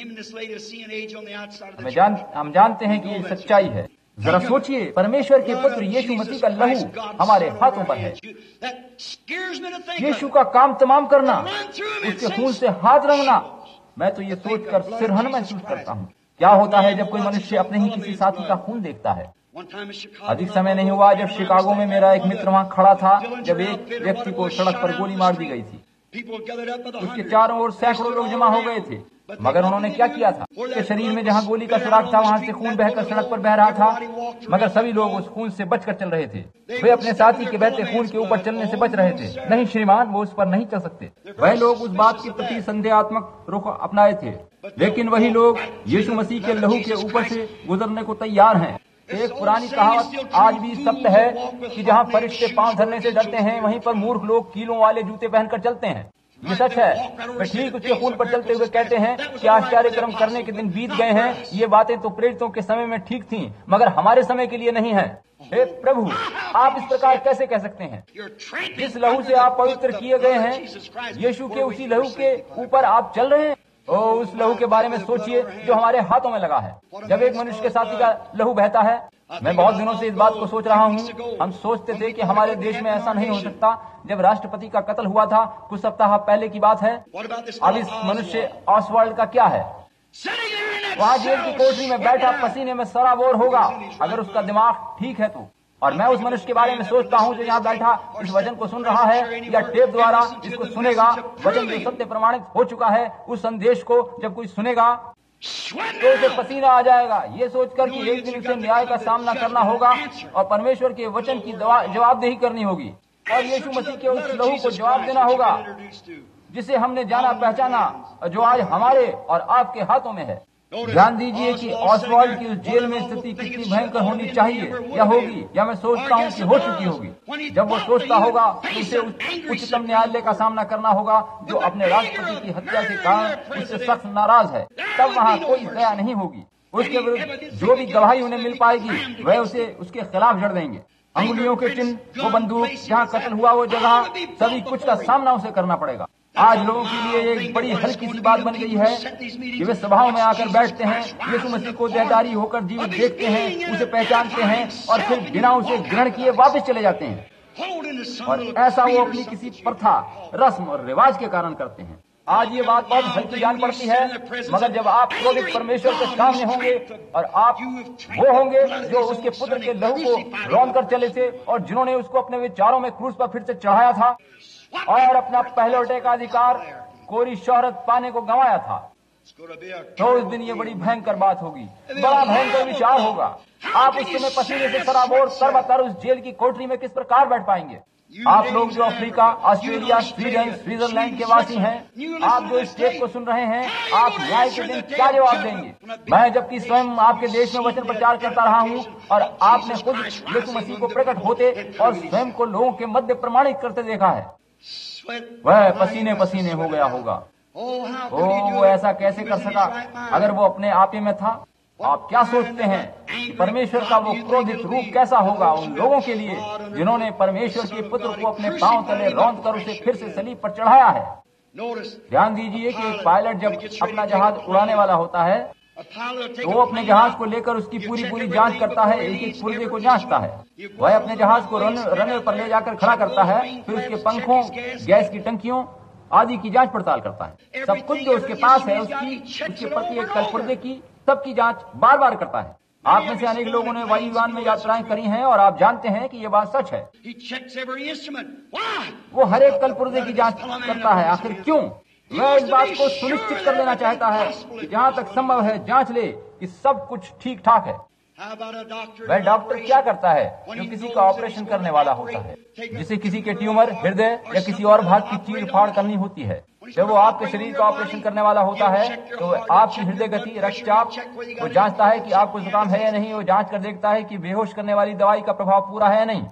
[SPEAKER 1] हमें जान हम जानते हैं कि ये सच्चाई है। जरा सोचिए, परमेश्वर के पुत्र यीशु मसीह का लहू हमारे हाथों पर है। यीशु का काम तमाम करना, उसके खून से हाथ रंगना, मैं तो ये सोचकर सिरहन महसूस करता हूँ। क्या होता है जब कोई मनुष्य अपने ही किसी साथी का खून देखता है? अधिक समय नहीं हुआ जब शिकागो में मेरा एक मित्र वहाँ खड़ा था, जब एक व्यक्ति को सड़क पर गोली मार दी गई थी। उसके चारों ओर सैकड़ों लोग जमा हो गए थे, मगर उन्होंने क्या किया था? उसके शरीर में जहाँ गोली का सुराग था, वहाँ से खून बहकर सड़क पर बह रहा था, मगर सभी लोग उस खून से बचकर चल रहे थे। वे अपने साथी के बहते खून के ऊपर चलने से बच रहे थे। नहीं श्रीमान, वो उस पर नहीं चल सकते। वह लोग उस बात के प्रति संदेहात्मक रुख अपनाए थे, लेकिन वही लोग यीशु मसीह के लहू के ऊपर से गुजरने को तैयार हैं। एक पुरानी कहावत आज भी सत्य है कि जहाँ फरिश्ते पांव धरने से डरते हैं, वहीं पर मूर्ख लोग कीलों वाले जूते पहनकर चलते हैं। ये सच है। वे ठीक उसके खून पर चलते हुए कहते हैं कि आश्चर्य कर्म करने के दिन बीत गए हैं। ये बातें तो प्रेरितों के समय में ठीक थीं, मगर हमारे समय के लिए नहीं है। हे प्रभु, आप इस प्रकार कैसे कह सकते हैं? जिस लहू से आप पवित्र किए गए हैं, यीशु के उसी लहू के ऊपर आप चल रहे हैं। ओ, उस लहू के बारे में सोचिए जो हमारे हाथों में लगा है। जब एक मनुष्य के साथी का लहू बहता है, मैं बहुत दिनों से इस बात को सोच रहा हूँ। हम सोचते थे कि हमारे देश में ऐसा नहीं हो सकता। जब राष्ट्रपति का कत्ल हुआ था, कुछ सप्ताह पहले की बात है। अब इस मनुष्य ऑसवाल्ड का क्या है? वहाँ जेल की कोठरी में बैठा पसीने में सराबोर होगा, अगर उसका दिमाग ठीक है तो। और मैं उस मनुष्य के बारे में सोचता हूँ जो यहाँ बैठा इस वचन को सुन रहा है या टेप द्वारा इसको सुनेगा, वचन जो सत्य प्रमाणित हो चुका है, उस संदेश को जब कोई सुनेगा तो उसे पसीना आ जाएगा, ये सोचकर कि एक दिन उसे न्याय का सामना करना होगा और परमेश्वर के वचन की जवाबदेही करनी होगी और यीशु मसीह के उस लहू को जवाब देना होगा जिसे हमने जाना पहचाना, जो आज हमारे और आपके हाथों में है। ध्यान दीजिए कि ऑसवाल्ड की उस जेल में स्थिति कितनी भयंकर होनी चाहिए या होगी, या मैं सोचता हूँ कि हो चुकी होगी। जब वो सोचता होगा कि उसे उच्चतम न्यायालय का सामना करना होगा जो अपने राष्ट्रपति की हत्या के कारण उससे सख्त नाराज है, तब वहाँ कोई दया नहीं होगी। उसके विरुद्ध जो भी गवाही उन्हें मिल पाएगी वह उसे उसके खिलाफ जड़ देंगे। अंगुलियों के चिन्ह, वो बंदूक, जहाँ कत्ल हुआ वो जगह, सभी कुछ का सामना उसे करना पड़ेगा। आज लोगों के लिए एक बड़ी हल्की सी बात बन गई है कि वे सभाओं में आकर बैठते हैं, यीशु मसीह को देहधारी होकर जीवित देखते हैं, उसे पहचानते हैं और फिर बिना उसे ग्रहण किए वापस चले जाते हैं। और ऐसा वो अपनी किसी प्रथा, रस्म और रिवाज के कारण करते हैं। आज ये बात बहुत हल्की जान पड़ती है, मगर जब आप क्रोधित परमेश्वर के सामने होंगे और आप वो होंगे जो उसके पुत्र के लहू को रौंद कर चले थे और जिन्होंने उसको अपने विचारों में क्रूस पर फिर से चढ़ाया था और अपना पहलौठे का अधिकार, कोरी शोहरत पाने को गंवाया था, तो उस दिन ये बड़ी भयंकर बात होगी, बड़ा भयंकर विचार होगा। आप उस समय पसीने से सराबोर सर्वतर उस जेल की कोठरी में किस प्रकार बैठ पाएंगे? आप लोग जो अफ्रीका, ऑस्ट्रेलिया, स्वीडन, स्विट्जरलैंड के वासी हैं, आप जो इस टेप को सुन रहे हैं, आप न्याय के दिन क्या जवाब देंगे? मैं जबकि स्वयं आपके देश में वचन प्रचार करता रहा हूँ और आपने खुद यीशु मसीह को प्रकट होते और स्वयं को लोगों के मध्य प्रमाणित करते देखा है, वह पसीने पसीने हो गया होगा। ओ, वो ऐसा कैसे कर सका अगर वो अपने आप ही में था? आप क्या सोचते हैं कि परमेश्वर का वो क्रोधित रूप कैसा होगा उन लोगों के लिए जिन्होंने परमेश्वर के पुत्र को अपने पांव तले रौंद कर उसे फिर से सलीब पर चढ़ाया है? ध्यान दीजिए कि एक पायलट जब अपना जहाज उड़ाने वाला होता है तो वो अपने जहाज को लेकर उसकी पूरी पूरी जांच करता है, एक एक पुर्जे को जांचता है। वह अपने जहाज को रन, रनवे पर ले जाकर खड़ा करता है, फिर उसके पंखों, गैस की टंकियों आदि की जांच पड़ताल करता है। सब कुछ जो उसके पास है उसकी उसके प्रति एक पुर्जे की सबकी जांच बार बार करता है। आप में से अनेक लोगों ने वायुयान में यात्राएं करी हैं और आप जानते हैं कि ये बात सच है। वो हर एक कल पुर्जे की जांच करता है। आखिर क्यों? वह इस बात को सुनिश्चित कर लेना चाहता है कि जहाँ तक संभव है जांच ले कि सब कुछ ठीक ठाक है। वह डॉक्टर क्या करता है जो किसी का ऑपरेशन करने वाला होता है, जिसे किसी के ट्यूमर, हृदय या किसी और भाग की चीर फाड़ करनी होती है। जब वो आपके शरीर का ऑपरेशन करने वाला होता है तो आपकी हृदय गति, रक्तचाप, वो जांचता है कि आपको जुकाम है या नहीं। वो जांच कर देखता है कि बेहोश करने वाली दवाई का प्रभाव पूरा है या नहीं।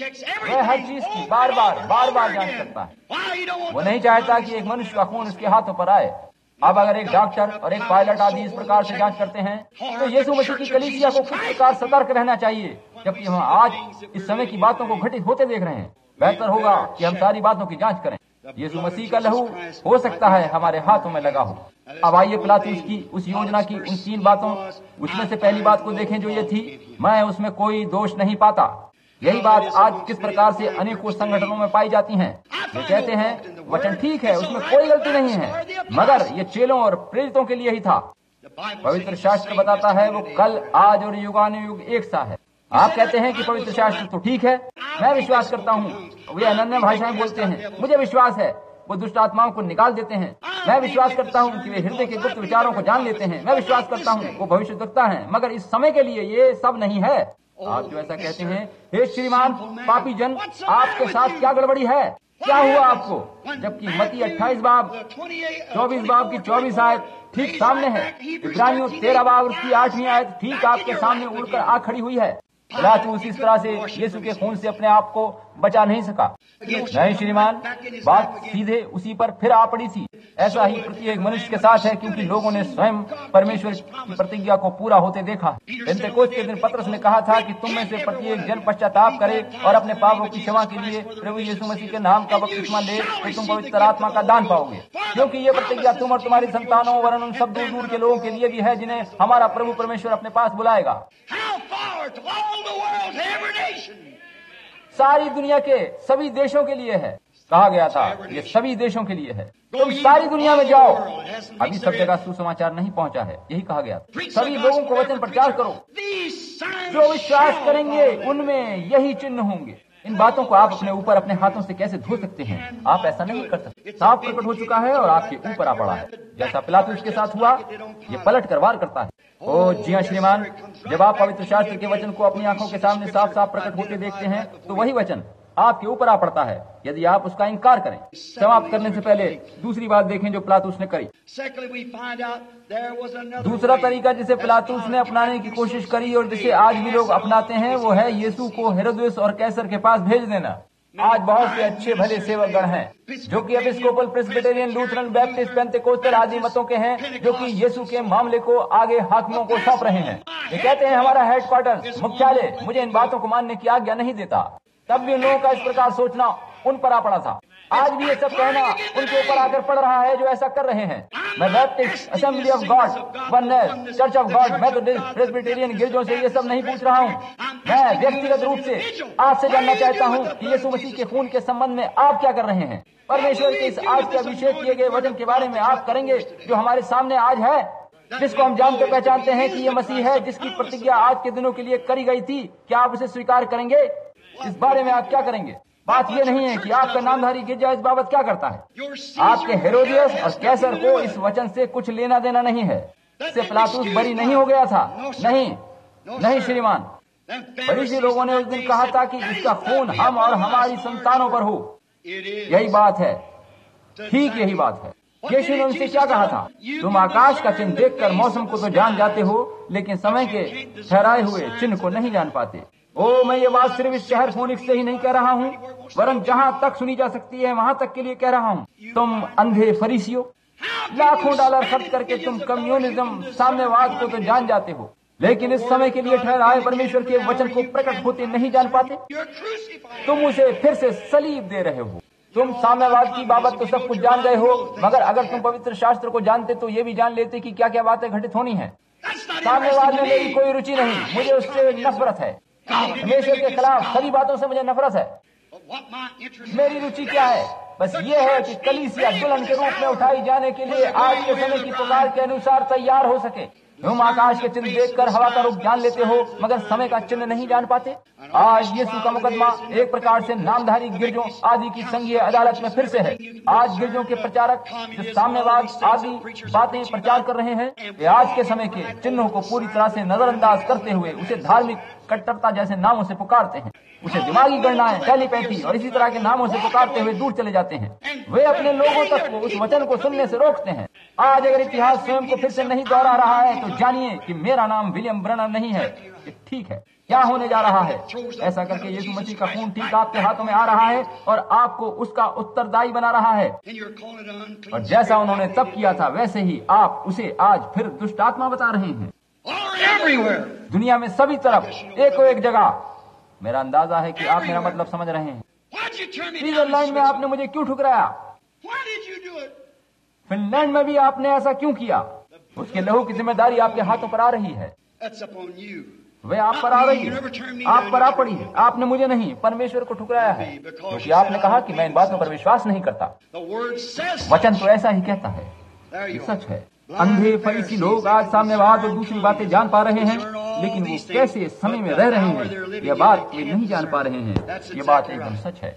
[SPEAKER 1] वह हर चीज की बार बार बार बार जांच करता है। वो नहीं चाहता कि एक मनुष्य का खून उसके हाथों पर आए। अब अगर एक डॉक्टर और एक पायलट आदि इस प्रकार से जांच करते हैं तो यीशु मसीह की कलीसिया को किस प्रकार सतर्क रहना चाहिए, जबकि हम आज इस समय की बातों को घटित होते देख रहे हैं। बेहतर होगा कि हम सारी बातों की जांच करें। यीशु मसीह का लहू हो सकता है हमारे हाथों में लगा हो। अब आइए पिलातुस की उस योजना की उन तीन बातों, उसमें से पहली बात को देखें जो ये थी, मैं उसमें कोई दोष नहीं पाता। यही बात आज किस प्रकार से अनेकों संगठनों में पाई जाती है। वे कहते हैं वचन ठीक है, उसमें कोई गलती नहीं है, मगर ये चेलों और प्रेरितों के लिए ही था। पवित्र शास्त्र बताता है वो कल, आज और युगानुयुग एक सा है। आप कहते हैं कि पवित्र शास्त्र तो ठीक है, मैं विश्वास करता हूँ। वे अनन्य भाषाएं बोलते हैं, मुझे विश्वास है वो दुष्ट आत्माओं को निकाल देते हैं। मैं विश्वास करता हूँ कि वे हृदय के गुप्त विचारों को जान लेते हैं। मैं विश्वास करता हूँ वो भविष्यद्वक्ता हैं, मगर इस समय के लिए ये सब नहीं है। आप जो ऐसा कहते हैं, हे श्रीमान पापी जन, आपके साथ क्या गड़बड़ी है? क्या हुआ आपको? जबकि मत्ती अट्ठाईस बाब चौबीस बाब की चौबीस आयत ठीक सामने है। इब्रानियों तेरह बाब उसकी आठवीं आयत ठीक आपके सामने उड़कर आ खड़ी हुई है। पिलातुस इस तरह से यीशु के खून से अपने आप को बचा नहीं सका। नहीं श्रीमान, बात सीधे उसी पर फिर आ पड़ी थी। ऐसा ही प्रत्येक मनुष्य के साथ है, क्योंकि लोगों ने स्वयं परमेश्वर की प्रतिज्ञा को पूरा होते देखा। पेंतेकोस्त के दिन पतरस ने कहा था कि तुम में से प्रत्येक जन पश्चाताप करे और अपने पापों की क्षमा के लिए प्रभु यीशु मसीह के नाम का बपतिस्मा ले तो तुम पवित्र आत्मा का दान पाओगे। क्योंकि ये प्रतिज्ञा तुम और तुम्हारी संतानों वरन उन सब दूर दूर के लोगों के लिए भी है जिन्हें हमारा प्रभु परमेश्वर अपने पास बुलाएगा। सारी दुनिया के सभी देशों के लिए है। कहा गया था ये सभी देशों के लिए है, तुम सारी दुनिया में जाओ। अभी सब जगह सुसमाचार नहीं पहुंचा है, यही कहा गया। सभी लोगों को वचन प्रचार करो, जो विश्वास करेंगे उनमें यही चिन्ह होंगे। इन बातों को आप अपने ऊपर अपने हाथों से कैसे धो सकते हैं? आप ऐसा नहीं कर सकते। सांप प्रकट हो चुका है और आपके ऊपर आ पड़ा है, जैसा पिलातुस के साथ हुआ। ये पलट कर वार करता है। ओ जी हाँ श्रीमान, जब आप पवित्र शास्त्र के वचन को अपनी आंखों के सामने साफ साफ प्रकट होते देखते हैं तो वही वचन आपके ऊपर आ पड़ता है यदि आप उसका इनकार करें। समाप्त करने से पहले दूसरी बात देखें जो पिलातुस ने करी। दूसरा तरीका जिसे पिलातुस ने अपनाने की कोशिश करी और जिसे आज भी लोग अपनाते हैं वो है यीशु को हेरोदेस और कैसर के पास भेज देना। आज बहुत से अच्छे भले सेवकगण हैं जो कि Episcopal, Presbyterian, Lutheran, Baptist, Pentecostal आदि मतों के हैं, जो कि यीशु के मामले को आगे हाकिमों को सौंप रहे हैं। ये कहते हैं हमारा हेडक्वार्टर, मुख्यालय मुझे इन बातों को मानने की आज्ञा नहीं देता। तब भी उन लोगों का इस प्रकार सोचना उन पर आ पड़ा था। आज भी ये सब कहना उनके ऊपर आकर पड़ रहा है जो ऐसा कर रहे हैं। मैं Baptist, Assembly of God, Oneness, Church of God, Methodist, Presbyterian गिरजों से ये सब नहीं पूछ रहा हूँ। मैं व्यक्तिगत रूप से आपसे जानना चाहता हूँ कि यीशु मसीह के खून के संबंध में आप क्या कर रहे हैं। परमेश्वर के इस आज के अभिषेक किए गए वचन के बारे में आप करेंगे जो हमारे सामने आज है, जिसको हम जानते पहचानते हैं कि ये मसीह है, जिसकी प्रतिज्ञा आज के दिनों के लिए करी गई थी। क्या आप उसे स्वीकार करेंगे? इस बारे में आप क्या करेंगे? बात यह नहीं है कि आपका नामधारी गिरजा इस बाबत क्या करता है। आपके हेरोदियस और कैसर को इस वचन से कुछ लेना देना नहीं है। इससे पिलातुस बरी नहीं हो गया था। नहीं नहीं श्रीमान, फरीसी लोगों ने उस दिन कहा था कि इसका खून हम और हमारी संतानों पर हो। यही बात है, ठीक यही बात है। यीशु ने उनसे क्या कहा था? तुम आकाश का चिन्ह देखकर मौसम को तो जान जाते हो, लेकिन समय के ठहराए हुए चिन्ह को नहीं जान पाते। ओ, मैं ये बात सिर्फ इस शहर फोनिक्स से ही नहीं कह रहा हूँ, वरन जहाँ तक सुनी जा सकती है वहाँ तक के लिए कह रहा हूँ। तुम अंधे फरीसियों, लाखों डॉलर खर्च करके तुम कम्युनिज्म, साम्यवाद को तो जान जाते हो, लेकिन इस समय के लिए ठहराए परमेश्वर के वचन को प्रकट होते नहीं जान पाते। तुम उसे फिर से सलीब दे रहे हो। तुम साम्यवाद की बाबत तो सब कुछ जान गए हो, मगर अगर तुम पवित्र शास्त्र को जानते तो ये भी जान लेते कि क्या क्या बातें घटित होनी है। साम्यवाद में मेरी कोई रुचि नहीं, मुझे उससे नफरत है। परमेश्वर के खिलाफ सभी बातों से मुझे नफरत है। मेरी रुचि क्या है? बस ये है कि कलीसिया दुल्हन के रूप में उठाई जाने के लिए आज के समय की पुकार के अनुसार तैयार हो सके। तुम आकाश के चिन्ह देखकर हवा का रुख जान लेते हो, मगर समय का चिन्ह नहीं जान पाते। आज यीशु का मुकदमा एक प्रकार से नामधारी गिरजों आदि की संघीय अदालत में फिर से है। आज गिरजों के प्रचारक जो साम्यवाद आदि बातें प्रचार कर रहे हैं, वे आज के समय के चिन्हों को पूरी तरह से नजरअंदाज करते हुए उसे धार्मिक कट्टरता जैसे नामों से पुकारते हैं। उसे दिमागी गणनाएं, टेलीपैथी और इसी तरह के नामों से पुकारते हुए दूर चले जाते हैं। वे अपने लोगों तक को उस वचन को सुनने से रोकते हैं। आज अगर इतिहास स्वयं को फिर से नहीं दोहरा रहा है तो जानिए कि मेरा नाम विलियम ब्रनम नहीं है। ये ठीक है, क्या होने जा रहा है? ऐसा करके यीशु मसीह का खून ठीक आपके हाथों में आ रहा है और आपको उसका उत्तरदायी बना रहा है। और जैसा उन्होंने तब किया था वैसे ही आप उसे आज फिर दुष्ट आत्मा बता रहे हैं। दुनिया में सभी तरफ, एक एक जगह। मेरा अंदाजा है कि आप मेरा मतलब समझ रहे हैं। स्विट्जरलैंड में आपने मुझे क्यों ठुकराया? फिनलैंड में भी आपने ऐसा क्यों किया? उसके लहू की जिम्मेदारी आपके हाथों पर आ रही है। वे आप पर आ रही है, आप पर आ पड़ी है। आपने मुझे नहीं, परमेश्वर को ठुकराया है, क्योंकि आपने कहा कि मैं इन बातों पर विश्वास नहीं करता। वचन तो ऐसा ही कहता है, ये सच है। अंधे फरीसी लोग आज साम्यवाद और दूसरी बातें जान पा रहे हैं, लेकिन वो कैसे समय में रह रहे हैं यह बात वे नहीं जान पा रहे हैं। ये बात एकदम सच है।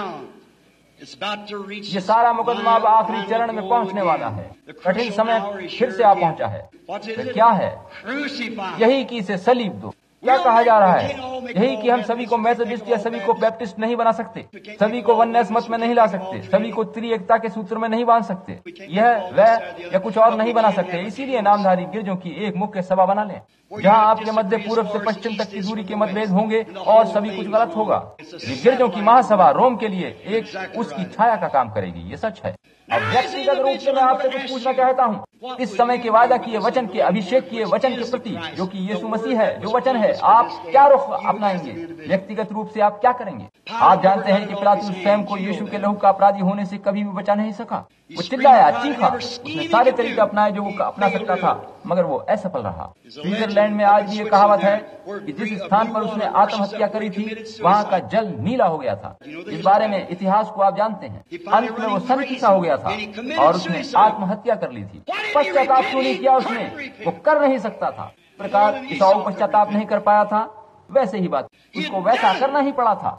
[SPEAKER 1] ये सारा मुकदमा अब आखिरी चरण में पहुंचने वाला है। कठिन समय फिर से आ पहुंचा है। तो क्या है? यही कि इसे सलीब दो। क्या कहा जा रहा है? यही कि हम सभी को मेथोडिस्ट या सभी को बैप्टिस्ट नहीं बना सकते, सभी को वननेस मत में नहीं ला सकते, सभी को त्रिएकता के सूत्र में नहीं बांध सकते, यह वह या कुछ और नहीं बना सकते। इसीलिए नामधारी गिरजों की एक मुख्य सभा बना लें, जहाँ आपके मध्य पूर्व से पश्चिम तक की दूरी के मतभेद होंगे और सभी कुछ गलत होगा। ये गिरजों की महासभा रोम के लिए एक उसकी छाया का काम करेगी। ये सच है। अब व्यक्तिगत रूप से मैं आपसे कुछ पूछना चाहता हूँ, इस समय के वादा किए वचन के, अभिषेक किए वचन के प्रति, जो कि यीशु मसीह है, जो वचन है, आप क्या रुख अपनाएंगे? व्यक्तिगत रूप से आप क्या करेंगे? आप जानते हैं कि पिलातुस स्वयं को यीशु के लहू का अपराधी होने से कभी भी बचा नहीं सका। वो चिल्लाया, चीखा, उसने सारे तरीके अपनाए जो वो अपना सकता था, मगर वो असफल रहा। स्विट्जरलैंड में आज भी ये कहावत है कि जिस स्थान पर उसने आत्महत्या करी थी, वहाँ का जल नीला हो गया था। इस बारे में इतिहास को आप जानते हैं। अंत में वो संकिसा हो गया था और उसने आत्महत्या कर ली थी। पश्चाताप क्यों नहीं किया उसने? वो कर नहीं सकता था। इस प्रकार ईसाऊ पश्चाताप नहीं कर पाया था, वैसे ही बात उसको वैसा करना ही पड़ा था।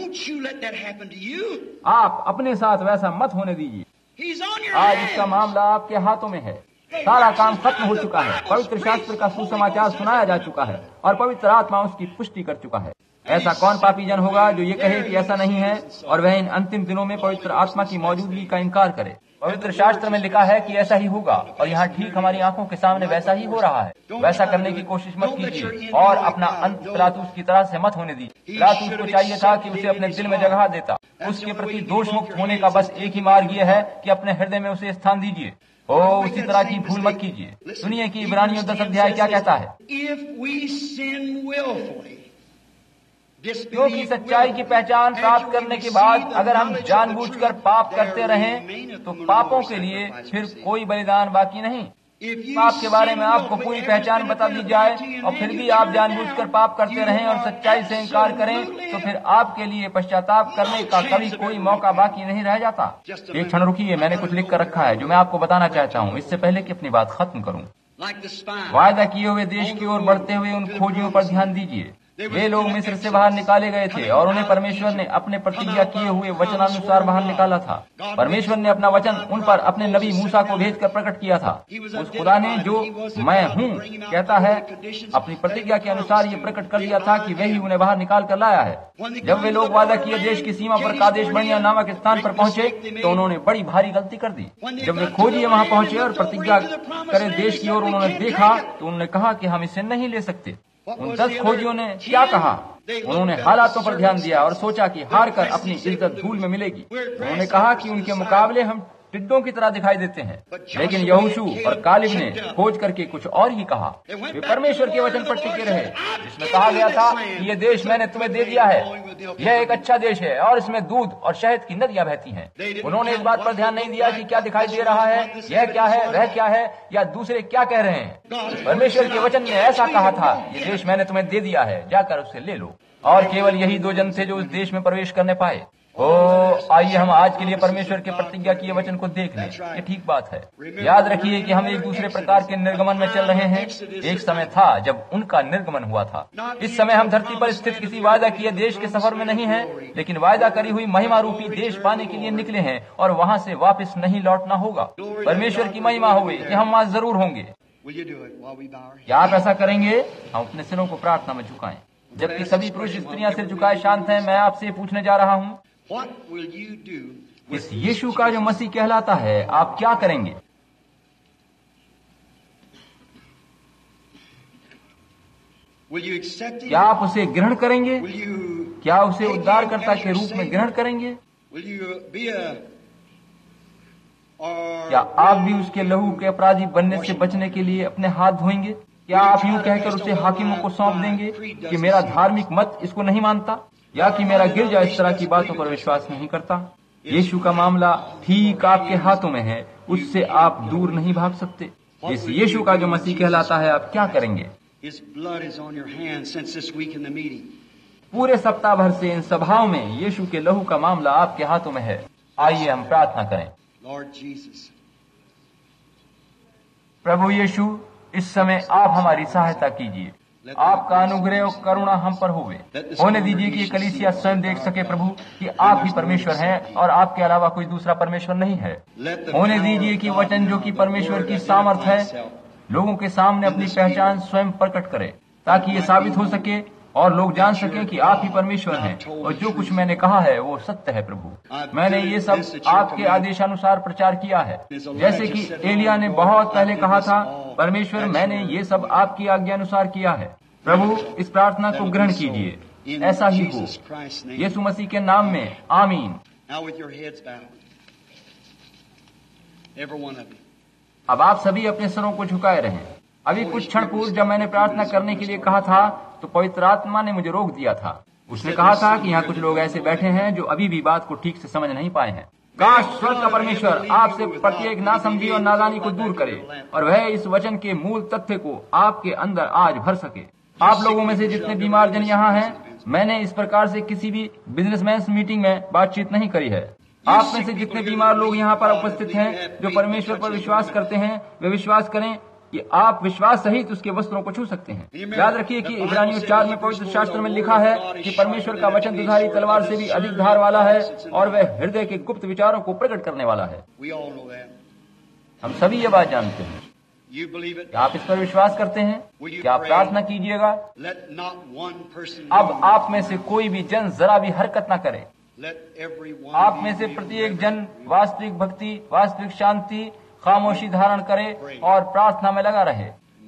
[SPEAKER 1] आप अपने साथ वैसा मत होने दीजिए। आज इसका मामला आपके हाथों में है। सारा काम खत्म हो चुका है। पवित्र शास्त्र का सुसमाचार सुनाया जा चुका है और पवित्र आत्मा उसकी पुष्टि कर चुका है। ऐसा कौन पापी जन होगा जो ये कहे कि ऐसा नहीं है और वह इन अंतिम दिनों में पवित्र आत्मा की मौजूदगी का इनकार करे? पवित्र शास्त्र में लिखा है कि ऐसा ही होगा और यहाँ ठीक हमारी आंखों के सामने वैसा ही हो रहा है। वैसा करने की कोशिश मत कीजिए और अपना अंत पिलातुस की तरह से मत होने दीजिए। पिलातुस को चाहिए था कि उसे अपने दिल में जगह देता। उसके प्रति दोष मुक्त होने का बस एक ही मार्ग ये है कि अपने हृदय में उसे स्थान दीजिए। ओ, उसी तरह की भूल मत कीजिए। सुनिए कि इब्रानियों दस अध्याय क्या कहता है। क्योंकि सच्चाई की पहचान प्राप्त करने के बाद अगर हम जानबूझकर पाप करते रहें तो पापों के लिए फिर कोई बलिदान बाकी नहीं। पाप के बारे में आपको पूरी पहचान बता दी जाए और फिर भी आप जानबूझकर पाप करते रहें और सच्चाई से इनकार करें तो फिर आपके लिए पश्चाताप करने का कभी कोई मौका बाकी नहीं रह जाता। एक क्षण रुकिए, मैंने कुछ लिख कर रखा है जो मैं आपको बताना चाहता हूँ इससे पहले कि अपनी बात खत्म करूँ। वायदा किए हुए देश की ओर बढ़ते हुए उन खोजियों पर ध्यान दीजिए। वे लोग मिस्र से बाहर निकाले गए थे और उन्हें परमेश्वर ने अपने प्रतिज्ञा किए हुए वचनानुसार बाहर निकाला था। परमेश्वर ने अपना वचन उन पर अपने नबी मूसा को भेजकर प्रकट किया था। उस खुदा ने जो मैं हूँ कहता है अपनी प्रतिज्ञा के अनुसार ये प्रकट कर दिया था कि वही उन्हें बाहर निकाल कर लाया है। जब वे लोग वादा किए देश की सीमा पर कादेश बर्निया नामक स्थान पर पहुंचे तो उन्होंने बड़ी भारी गलती कर दी। जब वे खोजिए वहाँ पहुंचे और प्रतिज्ञा करे देश की ओर उन्होंने देखा तो उन्होंने कहा कि हम इसे नहीं ले सकते। उन दस खोजियों ने क्या कहा? उन्होंने हालातों पर ध्यान दिया और सोचा कि हार कर अपनी इज्जत धूल में मिलेगी। उन्होंने कहा कि उनके मुकाबले हम टिड्डों की तरह दिखाई देते हैं। लेकिन यहोशू और कालिब ने खोज करके कुछ और ही कहा। वे परमेश्वर के वचन पर टिके रहे जिसमें कहा गया था कि ये देश मैंने तुम्हें दे दिया है। यह एक अच्छा देश है और इसमें दूध और शहद की नदियां बहती हैं। उन्होंने इस बात पर ध्यान नहीं दिया कि क्या दिखाई दे रहा है, यह क्या है, वह क्या है, या दूसरे क्या कह रहे हैं। परमेश्वर के वचन ने ऐसा कहा था, ये देश मैंने तुम्हें दे दिया है, जाकर उसे ले लो। और केवल यही दो जन थे जो उस देश में प्रवेश करने पाए। ओ, आइए हम आज के लिए परमेश्वर के प्रतिज्ञा किए वचन को देख लें। ये ठीक बात है। याद रखिए कि हम एक दूसरे प्रकार के निर्गमन में चल रहे हैं। एक समय था जब उनका निर्गमन हुआ था। इस समय हम धरती पर स्थित किसी वायदा किए देश के सफर में नहीं हैं, लेकिन वायदा करी हुई महिमा रूपी देश पाने के लिए निकले हैं और वहाँ से वापस नहीं लौटना होगा। परमेश्वर की महिमा होगी कि हम वहाँ जरूर होंगे। क्या आप ऐसा करेंगे? हम अपने सिरों को प्रार्थना में झुकाएं। जबकि सभी पुरुष स्त्रियां सिर झुकाए शांत हैं, मैं आपसे पूछने जा रहा हूँ, इस यीशु का जो मसीह कहलाता है आप क्या करेंगे? क्या आप उसे ग्रहण करेंगे? क्या उसे उद्धारकर्ता के रूप में ग्रहण करेंगे? क्या आप भी उसके लहू के अपराधी बनने से बचने के लिए अपने हाथ धोएंगे? क्या आप यूं कहकर उसे हाकिमों को सौंप देंगे कि मेरा धार्मिक मत इसको नहीं मानता, या कि मेरा गिरजा इस तरह की बातों पर विश्वास नहीं करता? यीशु का मामला ठीक आपके हाथों में है, उससे आप दूर नहीं भाग सकते। इस यीशु का जो मसीह कहलाता है आप क्या करेंगे? पूरे सप्ताह भर से इन सभाओं में यीशु के लहू का मामला आपके हाथों में है। आइए हम प्रार्थना करें। प्रभु यीशु, इस समय आप हमारी सहायता कीजिए। आपका अनुग्रह और करुणा हम पर होवे। होने दीजिए कि कलीसिया स्वयं देख सके प्रभु कि आप ही परमेश्वर हैं और आपके अलावा कोई दूसरा परमेश्वर नहीं है। होने दीजिए कि वचन जो कि परमेश्वर की सामर्थ है लोगों के सामने अपनी पहचान स्वयं प्रकट करे, ताकि ये साबित हो सके और लोग जान सके कि आप ही परमेश्वर हैं और जो कुछ मैंने कहा है वो सत्य है। प्रभु, मैंने ये सब आपके आदेशानुसार प्रचार किया है, जैसे कि एलिया ने बहुत पहले कहा था। परमेश्वर, मैंने ये सब आपकी आज्ञानुसार किया है। प्रभु, इस प्रार्थना को ग्रहण कीजिए, ऐसा ही हो यीशु मसीह के नाम में, आमीन।
[SPEAKER 2] every one of you.
[SPEAKER 1] अब आप सभी अपने सरों को झुकाए रहें। अभी कुछ क्षण पूर्व जब मैंने प्रार्थना करने के लिए कहा था तो पवित्र आत्मा ने मुझे रोक दिया था। उसने कहा था कि यहाँ कुछ लोग ऐसे बैठे हैं जो अभी भी बात को ठीक से समझ नहीं पाए हैं। काश स्वर्ग का परमेश्वर आपसे प्रत्येक नासमझी और नादानी को दूर करे और वह इस वचन के मूल तथ्य को आपके अंदर आज भर सके। आप लोगों में से जितने बीमार जन यहाँ हैं, मैंने इस प्रकार से किसी भी बिजनेसमैन मीटिंग में बातचीत नहीं करी है। आप में से जितने बीमार लोग यहाँ पर उपस्थित हैं जो परमेश्वर पर विश्वास करते हैं, वे विश्वास करें कि आप विश्वास सहित उसके वस्त्रों को छू सकते हैं। याद रखिए कि इब्रानियों चार में पवित्र शास्त्र में लिखा है कि परमेश्वर का वचन दुधारी तलवार से भी अधिक धार वाला है और वह हृदय के गुप्त विचारों को प्रकट करने वाला है। हम सभी ये बात जानते हैं। क्या आप इस पर विश्वास करते हैं? क्या आप प्रार्थना कीजिएगा? अब आप में से कोई भी जन जरा भी हरकत न करे। आप में से प्रत्येक जन वास्तविक भक्ति, वास्तविक शांति, खामोशी धारण करे और प्रार्थना में लगा रहे।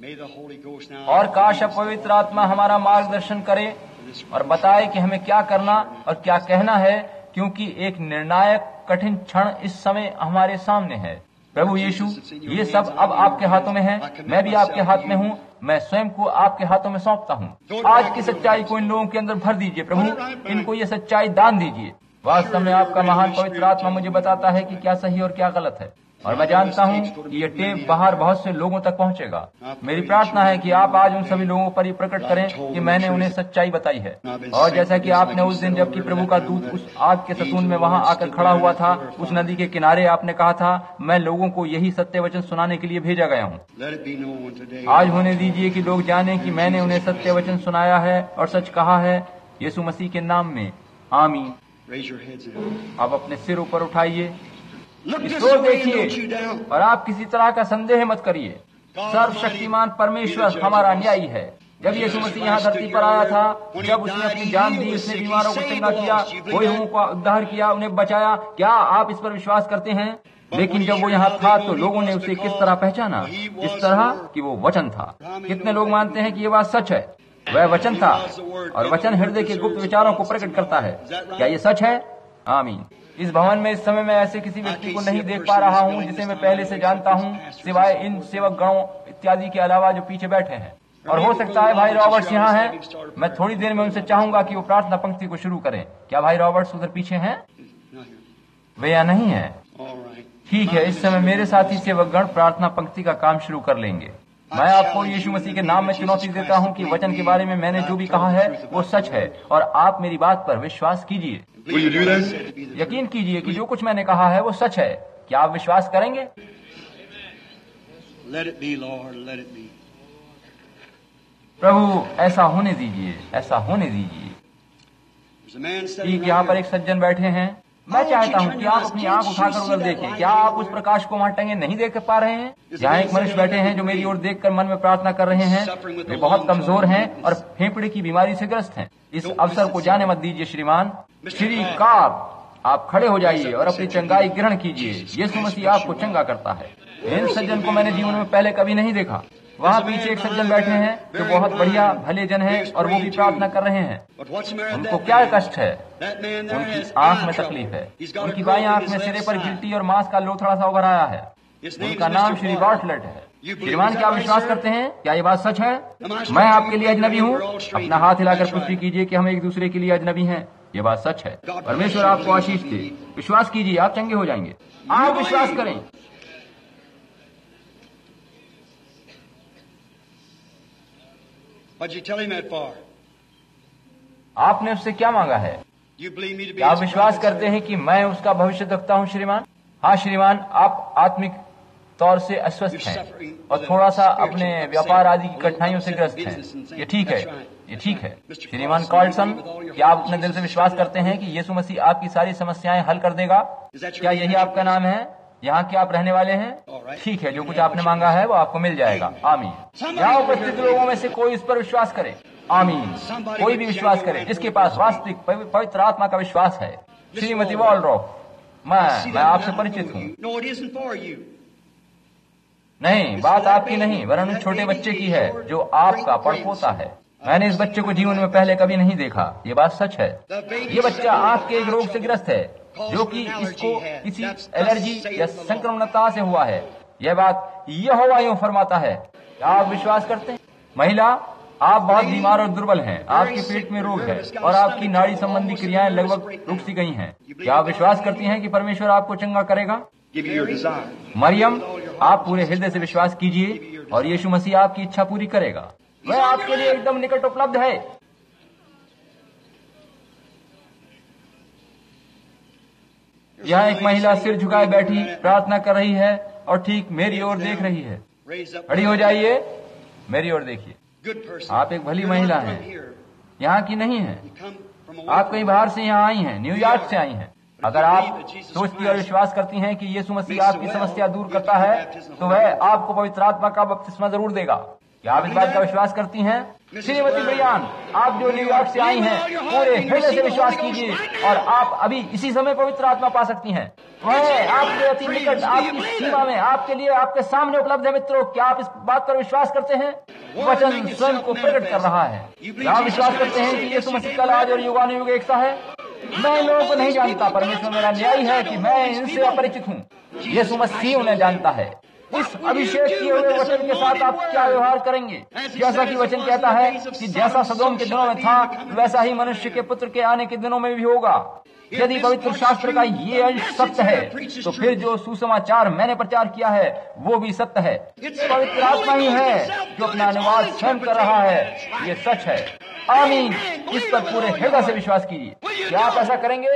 [SPEAKER 1] और काश अब पवित्र आत्मा हमारा मार्गदर्शन करे और बताए कि हमें क्या करना और क्या कहना है, क्योंकि एक निर्णायक कठिन क्षण इस समय हमारे सामने है। प्रभु यीशु, ये सब अब आपके हाथों में है। मैं भी आपके हाथ में हूँ। मैं स्वयं को आपके हाथों में सौंपता हूँ। आज की सच्चाई को इन लोगों के अंदर भर दीजिए प्रभु। इनको ये सच्चाई दान दीजिए। वास्तव में आपका महान पवित्र आत्मा मुझे बताता है कि क्या सही और क्या गलत है, और मैं जानता हूँ कि ये टेप बाहर बहुत से लोगों तक पहुँचेगा। मेरी प्रार्थना है कि आप आज उन सभी लोगों पर ये प्रकट करें कि मैंने उन्हें सच्चाई बताई है। और जैसा कि आपने उस दिन जबकि प्रभु का दूत उस आग के सतून में वहाँ आकर खड़ा हुआ था, उस नदी के किनारे, आपने कहा था, मैं लोगों को यही सत्य वचन सुनाने के लिए भेजा गया हूँ। आज होने दीजिए कि लोग जाने कि मैंने उन्हें सत्य वचन सुनाया है और सच कहा है, यीशु मसीह के नाम में, आमीन। आप अपने सिर ऊपर उठाइए, इसको देखिए और आप किसी तरह का संदेह मत करिए। सर्वशक्तिमान परमेश्वर हमारा न्यायी है। जब यीशु मसीह यहाँ धरती पर आया था, जब उसने अपनी जान दी, उसने बीमारों को चंगा किया, कोयहों का उद्धार किया, उन्हें बचाया। क्या आप इस पर विश्वास करते हैं? लेकिन जब वो यहाँ था तो लोगों ने उसे किस तरह पहचाना? इस तरह कि वो वचन था। कितने लोग मानते हैं कि ये बात सच है? वह वचन था और वचन हृदय के गुप्त विचारों को प्रकट करता है। क्या ये सच है? आमीन। इस भवन में इस समय मैं ऐसे किसी व्यक्ति को नहीं देख पा रहा हूँ जिसे मैं पहले से जानता हूँ, सिवाय इन सेवक गणों इत्यादि के अलावा जो पीछे बैठे हैं। और हो सकता है भाई रॉबर्ट्स यहाँ हैं। मैं थोड़ी देर में उनसे चाहूंगा कि वो प्रार्थना पंक्ति को शुरू करें। क्या भाई रॉबर्ट्स उधर पीछे हैं? वे यहाँ नहीं है। ठीक है, इस समय मेरे साथी सेवक गण प्रार्थना पंक्ति का काम शुरू कर लेंगे। मैं आपको यीशु मसीह के नाम में चुनौती देता हूँ कि वचन के बारे में मैंने जो भी कहा है वो सच है, और आप मेरी बात पर विश्वास कीजिए। यकीन कीजिए कि जो कुछ मैंने कहा है वो सच है। क्या आप विश्वास करेंगे? प्रभु, ऐसा होने दीजिए, ऐसा होने दीजिए। ठीक, यहाँ पर एक सज्जन बैठे हैं। मैं चाहता हूँ कि आप अपनी आंख उठाकर उधर देखें। क्या आप उस प्रकाश को वहाँ टंगे नहीं देख पा रहे हैं? यहाँ एक मनुष्य बैठे हैं जो मेरी ओर देखकर मन में प्रार्थना कर रहे हैं। वे बहुत कमजोर हैं और फेफड़े की बीमारी से ग्रस्त हैं। इस अवसर को जाने मत दीजिए। श्रीमान श्री काब, आप खड़े हो जाइए और अपनी चंगाई ग्रहण कीजिए। यीशु मसीह आपको चंगा करता है। इन सज्जन को मैंने जीवन में पहले कभी नहीं देखा। वहाँ पीछे एक सज्जन बैठे हैं जो बहुत बढ़िया भले जन हैं और वो भी प्रार्थना कर रहे हैं। उनको क्या कष्ट है? उनकी आंख में तकलीफ है। उनकी बाई आंख में सिरे पर गिल्टी और मांस का लोथड़ा सा उभर आया है। उनका नाम श्री बार्टलेट है। श्रीमान, क्या आप विश्वास करते हैं? क्या ये बात सच है? मैं आपके लिए अजनबी हूँ? अपना हाथ हिलाकर पुष्टि कीजिए कि हम एक दूसरे के लिए अजनबी हैं। ये बात सच है। परमेश्वर आपको आशीष दे। विश्वास कीजिए, आप चंगे हो जाएंगे। आप विश्वास करें।
[SPEAKER 2] What'd you tell him that for?
[SPEAKER 1] आपने उससे क्या मांगा है? क्या आप विश्वास करते हैं कि मैं उसका भविष्य देखता हूँ? श्रीमान, हाँ श्रीमान, आप आत्मिक तौर से अस्वस्थ हैं और थोड़ा सा अपने व्यापार आदि की कठिनाइयों से ग्रस्त हैं। ये ठीक है, ये ठीक है। श्रीमान कार्लसन, क्या आप अपने दिल से विश्वास करते हैं कि यीशु मसीह आपकी सारी समस्याएं हल कर देगा? क्या यही आपका नाम है? यहाँ के आप रहने वाले हैं? ठीक है, जो कुछ आपने मांगा है वो आपको मिल जाएगा। आमीन। यहाँ उपस्थित लोगों में से कोई इस पर विश्वास करे। आमीन। कोई भी विश्वास करे जिसके पास वास्तविक पवित्र आत्मा का विश्वास है। श्रीमती वॉलरॉफ, मैं मैं आपसे परिचित हूँ। नहीं, बात आपकी नहीं, वरन उस छोटे बच्चे की है जो आपका पड़पोता है। मैंने इस बच्चे को जीवन में पहले कभी नहीं देखा। ये बात सच है। ये बच्चा आंख के एक रोग से ग्रस्त है। जो कि इसको किसी एलर्जी या संक्रमणता से हुआ है। यह बात यहोवा यूं फरमाता है। क्या आप विश्वास करते हैं? महिला, आप बहुत बीमार और दुर्बल हैं, आपके पेट में रोग है और आपकी नाड़ी संबंधी क्रियाएं लगभग रुक सी गई हैं। क्या आप विश्वास करती हैं कि परमेश्वर आपको चंगा करेगा? मरियम, आप पूरे हृदय से विश्वास कीजिए और यीशु मसीह आपकी इच्छा पूरी करेगा। वह आपके लिए एकदम निकट उपलब्ध है। यहाँ एक महिला सिर झुकाए बैठी प्रार्थना कर रही है और ठीक मेरी ओर देख रही है। खड़ी हो जाइए, मेरी ओर देखिए। आप एक भली महिला हैं, यहाँ की नहीं है। आप कहीं बाहर से यहाँ आई हैं, न्यूयॉर्क से आई हैं। अगर आप सोचती और विश्वास करती हैं कि यीशु मसीह आपकी समस्या दूर करता है, तो वह आपको पवित्र आत्मा का बपतिस्मा जरूर देगा। क्या आप इस बात का विश्वास करती हैं? श्रीमती ब्रियान, आप जो न्यूयॉर्क से आई हैं, पूरे हृदय से विश्वास कीजिए और आप अभी इसी समय पवित्र आत्मा पा सकती हैं। वह आपके अति निकट, आपकी सीमा में, आपके लिए, आपके सामने उपलब्ध है। मित्रों, क्या आप इस बात पर विश्वास करते हैं? वचन स्वयं को प्रकट कर रहा है। क्या आप विश्वास करते हैं कि यीशु मसीह कल, आज और युगानुयुग एक सा है? मैं इन लोगों को नहीं जानता। परमेश्वर मेरा न्यायी है कि मैं इनसे अपरिचित हूँ। यीशु मसीह उन्हें जानता है। इस अभिषेक किए हुए वचन के साथ आप क्या व्यवहार करेंगे? जैसा कि वचन कहता है कि जैसा सदोम के दिनों में था, वैसा ही मनुष्य के पुत्र के आने के दिनों में भी होगा। यदि पवित्र शास्त्र का ये अंश सत्य है, तो फिर जो सुसमाचार मैंने प्रचार किया है वो भी सत्य है। पवित्र आत्मा ही है जो अपना अनुवाद स्वयं कर रहा है। ये सच है। आमीन। इस पर पूरे हृदय से विश्वास कीजिए। क्या आप ऐसा करेंगे?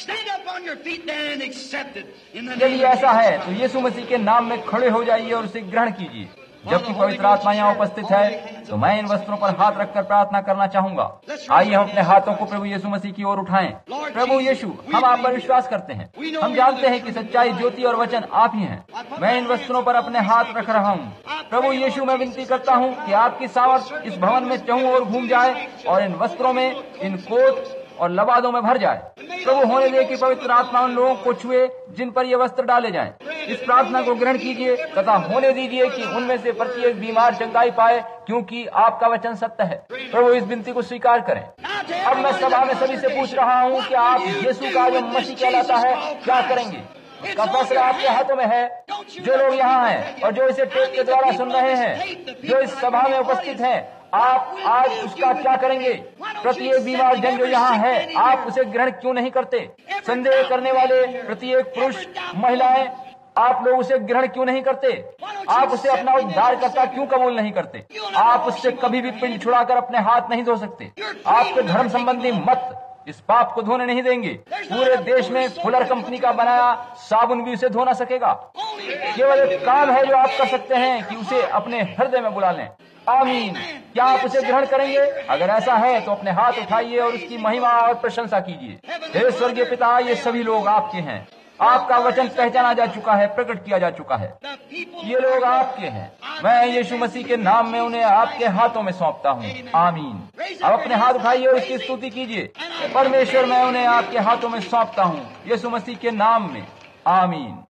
[SPEAKER 1] यदि ऐसा है तो यीशु मसीह के नाम में खड़े हो जाइए और उसे ग्रहण कीजिए। जबकि पवित्र आत्मा यहाँ उपस्थित है, तो मैं इन वस्त्रों पर हाथ रखकर प्रार्थना करना चाहूंगा। आइए हम अपने हाथों को प्रभु यीशु मसीह की ओर उठाएं। प्रभु यीशु, हम आप पर विश्वास करते हैं। हम जानते हैं कि सच्चाई, ज्योति और वचन आप ही हैं। मैं इन वस्त्रों पर अपने हाथ रख रहा हूँ। प्रभु यीशु, मैं विनती करता हूँ कि आपकी सामर्थ इस भवन में चहुं ओर घूम जाए और इन वस्त्रों में, इन कोट और लबादों में भर जाए। प्रभु, होने दे कि पवित्र आत्मा उन लोगों को छुए जिन पर ये वस्त्र डाले जाएं। इस प्रार्थना को ग्रहण कीजिए तथा होने दीजिए कि उनमें से प्रत्येक बीमार चंगाई पाए, क्योंकि आपका वचन सत्य है। प्रभु, इस विनती को स्वीकार करें। अब मैं सभा में सभी से पूछ रहा हूँ कि आप यीशु का जो मसीह कहलाता है क्या करेंगे? उसका फैसला आपके हाथों में है। जो लोग यहाँ हैं और जो इसे टेप के द्वारा सुन रहे हैं, जो इस सभा में उपस्थित हैं, आप आज उसका क्या करेंगे? प्रत्येक बीमार जन जो यहाँ है, आप उसे ग्रहण क्यों नहीं करते? संदेह करने वाले प्रत्येक पुरुष, महिलाएं, आप लोग उसे ग्रहण क्यों नहीं करते? आप उसे अपना उद्धारकर्ता क्यों कबूल नहीं करते? आप उससे कभी भी पिंड छुड़ाकर अपने हाथ नहीं धो सकते। आपके धर्म संबंधी मत इस पाप को धोने नहीं देंगे। पूरे देश में फुलर कंपनी का बनाया साबुन भी उसे धो ना सकेगा। केवल एक काम है जो आप कर सकते हैं कि उसे अपने हृदय में बुला लें। आमीन। क्या आप उसे ग्रहण करेंगे? अगर ऐसा है तो अपने हाथ उठाइए और उसकी महिमा और प्रशंसा कीजिए। हे स्वर्गीय पिता, ये सभी लोग आपके हैं। आपका वचन पहचाना जा चुका है, प्रकट किया जा चुका है। ये लोग आपके हैं। मैं यीशु मसीह के नाम में उन्हें आपके हाथों में सौंपता हूँ। आमीन। अब अपने हाथ उठाइए और उसकी स्तुति कीजिए। परमेश्वर, मैं उन्हें आपके हाथों में सौंपता हूँ, यीशु मसीह के नाम में। आमीन।